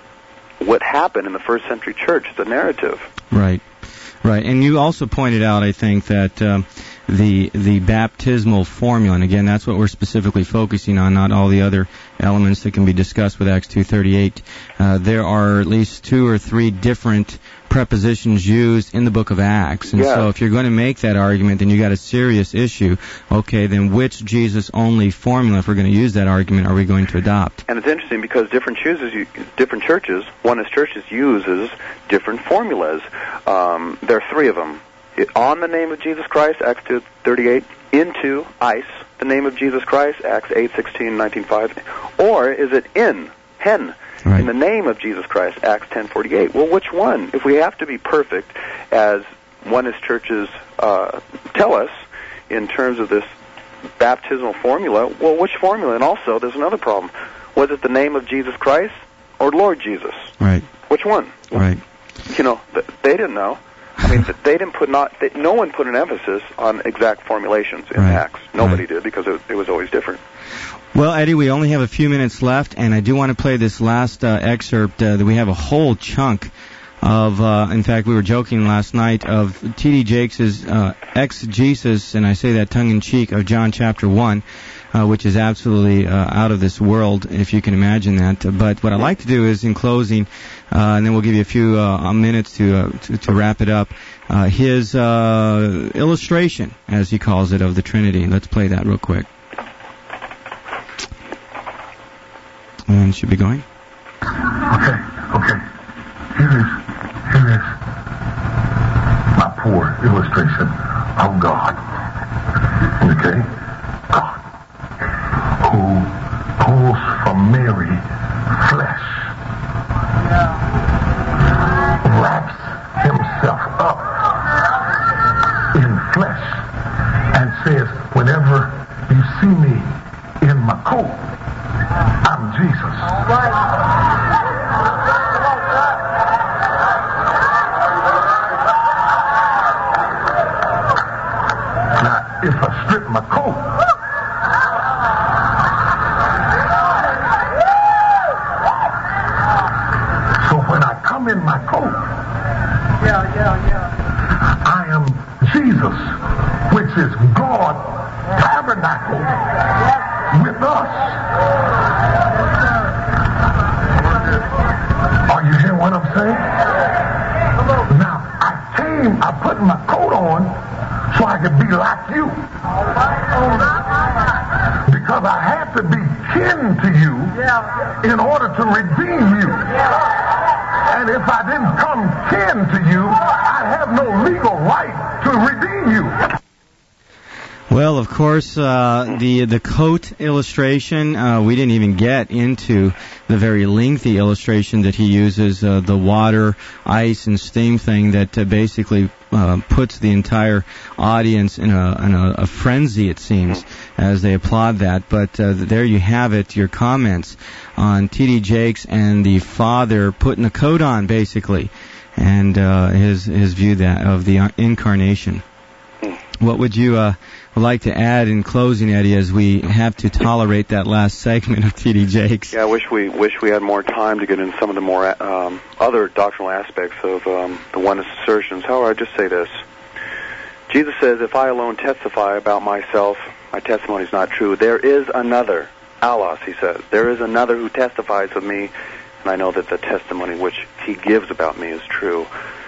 what happened in the first century church. It's a narrative. Right, right. And you also pointed out, I think, that um, the the baptismal formula, and again, that's what we're specifically focusing on, not all the other elements that can be discussed with Acts two thirty-eight. Uh, there are at least two or three different prepositions used in the book of Acts. And yes. so if you're going to make that argument, then you got a serious issue. Okay, then which Jesus-only formula, if we're going to use that argument, are we going to adopt? And it's interesting because different chooses, different churches, oneness churches, uses different formulas. Um, there are three of them. It, on the name of Jesus Christ, Acts two thirty-eight, into ice, the name of Jesus Christ, Acts eight sixteen, nineteen five, or is it in, hen, right. in the name of Jesus Christ, Acts ten forty-eight? Well, which one? If we have to be perfect, as oneness churches uh, tell us, in terms of this baptismal formula. Well, which formula? And also, there's another problem. Was it the name of Jesus Christ or Lord Jesus? Right. Which one? Right. You know, th- they didn't know. I mean, they didn't put not. They, no one put an emphasis on exact formulations in Right. Acts. Nobody Right. did because it, it was always different. Well, Eddie, we only have a few minutes left, and I do want to play this last uh, excerpt. Uh, that we have a whole chunk of, uh, in fact, we were joking last night, of T D Jakes' uh, exegesis, and I say that tongue-in-cheek, of John chapter one, uh, which is absolutely uh, out of this world, if you can imagine that. But what I'd like to do is, in closing, uh, and then we'll give you a few uh, minutes to, uh, to to wrap it up, uh, his uh, illustration, as he calls it, of the Trinity. Let's play that real quick. And it should be going. Okay, okay. Here is, here is my poor illustration of God. Okay? God, who pulls from Mary flesh, wraps himself up in flesh, and says, whenever you see me in my coat, I'm Jesus. Now, if I strip my coat, so when I come in my coat, Yeah, yeah, yeah. I am Jesus, which is God tabernacled with us. Are you hearing what I'm saying? Now, I came, I put my coat on so I could be like you. Because I had to be kin to you in order to redeem you. And if I didn't come kin to you, I'd have no legal right to redeem you. Well, of course, uh, the the coat illustration, uh, we didn't even get into the very lengthy illustration that he uses, uh, the water, ice, and steam thing that uh, basically uh, puts the entire audience in a, in a, a frenzy, it seems, as they applaud that. But uh, there you have it, your comments on T D Jakes and the Father putting a coat on, basically, and uh, his his view that of the incarnation. What would you uh, like to add in closing, Eddie, as we have to tolerate that last segment of T D Jakes? Yeah, I wish we wish we had more time to get into some of the more um, other doctrinal aspects of um, the oneness assertions. However, I just say this: Jesus says, "If I alone testify about myself, my testimony is not true. There is another, Allos," he says. "There is another who testifies of me, and I know that the testimony which he gives about me is true."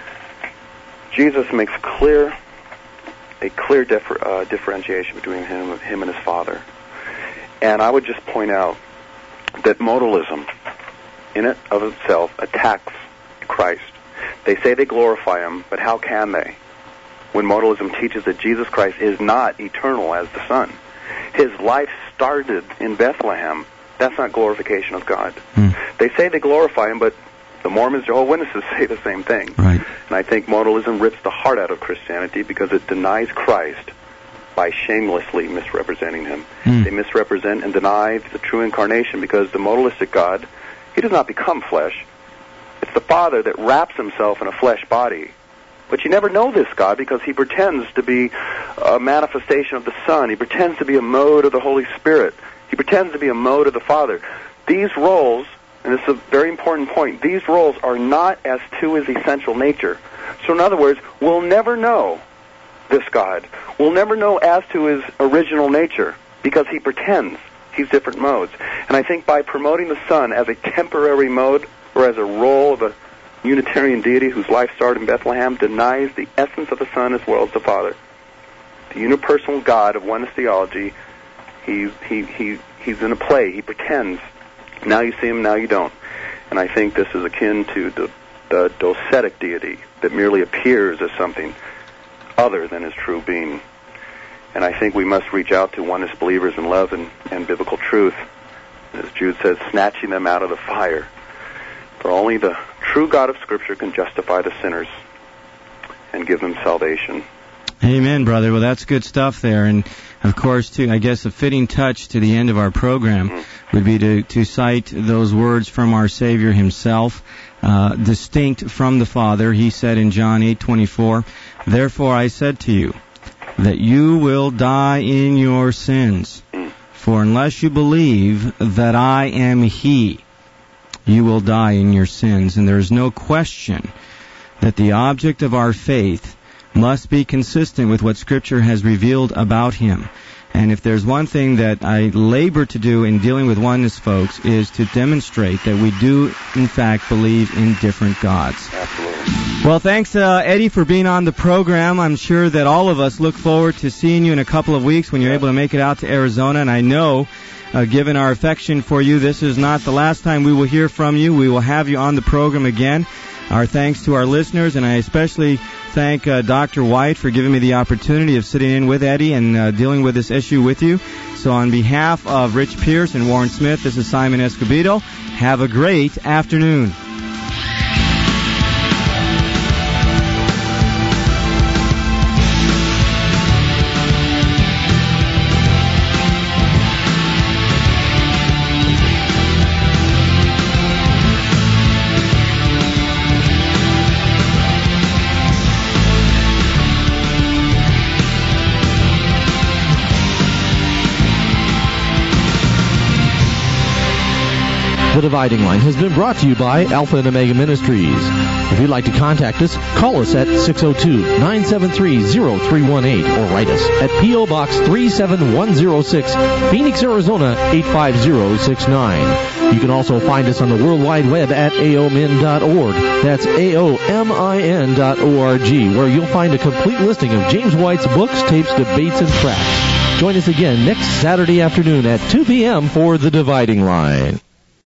Jesus makes clear. a clear differ, uh, differentiation between him, him and his Father. And I would just point out that modalism, in it of itself, attacks Christ. They say they glorify him, but how can they? When modalism teaches that Jesus Christ is not eternal as the Son. His life started in Bethlehem. That's not glorification of God. Hmm. They say they glorify him, but the Mormons, Jehovah's Witnesses say the same thing. Right. And I think modalism rips the heart out of Christianity because it denies Christ by shamelessly misrepresenting him. Mm. They misrepresent and deny the true incarnation because the modalistic God, he does not become flesh. It's the Father that wraps himself in a flesh body. But you never know this God because he pretends to be a manifestation of the Son. He pretends to be a mode of the Holy Spirit. He pretends to be a mode of the Father. These roles, and this is a very important point, these roles are not as to his essential nature. So in other words, we'll never know this God. We'll never know as to his original nature because he pretends he's different modes. And I think by promoting the Son as a temporary mode or as a role of a Unitarian deity whose life started in Bethlehem denies the essence of the Son as well as the Father. The unipersonal God of oneness theology, he, he, he, he's in a play. He pretends. Now you see him, now you don't. And I think this is akin to the, the docetic deity that merely appears as something other than his true being. And I think we must reach out to oneness believers in love and, and biblical truth, as Jude says, snatching them out of the fire. For only the true God of Scripture can justify the sinners and give them salvation. Amen, brother. Well, that's good stuff there. And, of course, too, I guess a fitting touch to the end of our program would be to, to cite those words from our Savior himself, uh, distinct from the Father. He said in John eight twenty-four, "Therefore I said to you, that you will die in your sins. For unless you believe that I am He, you will die in your sins." And there is no question that the object of our faith must be consistent with what Scripture has revealed about Him. And if there's one thing that I labor to do in dealing with oneness folks is to demonstrate that we do, in fact, believe in different gods. Absolutely. Well, thanks, uh, Eddie, for being on the program. I'm sure that all of us look forward to seeing you in a couple of weeks when you're able to make it out to Arizona. And I know, uh, given our affection for you, this is not the last time we will hear from you. We will have you on the program again. Our thanks to our listeners, and I especially thank uh, Doctor White for giving me the opportunity of sitting in with Eddie and uh, dealing with this issue with you. So on behalf of Rich Pierce and Warren Smith, this is Simon Escobedo. Have a great afternoon. The Dividing Line has been brought to you by Alpha and Omega Ministries. If you'd like to contact us, call us at six oh two, nine seven three, oh three one eight or write us at P O. Box three seven one oh six, Phoenix, Arizona eight five zero six nine. You can also find us on the World Wide Web at A O M I N dot org. That's A O M I N dot O R G, where you'll find a complete listing of James White's books, tapes, debates, and tracts. Join us again next Saturday afternoon at two p.m. for The Dividing Line.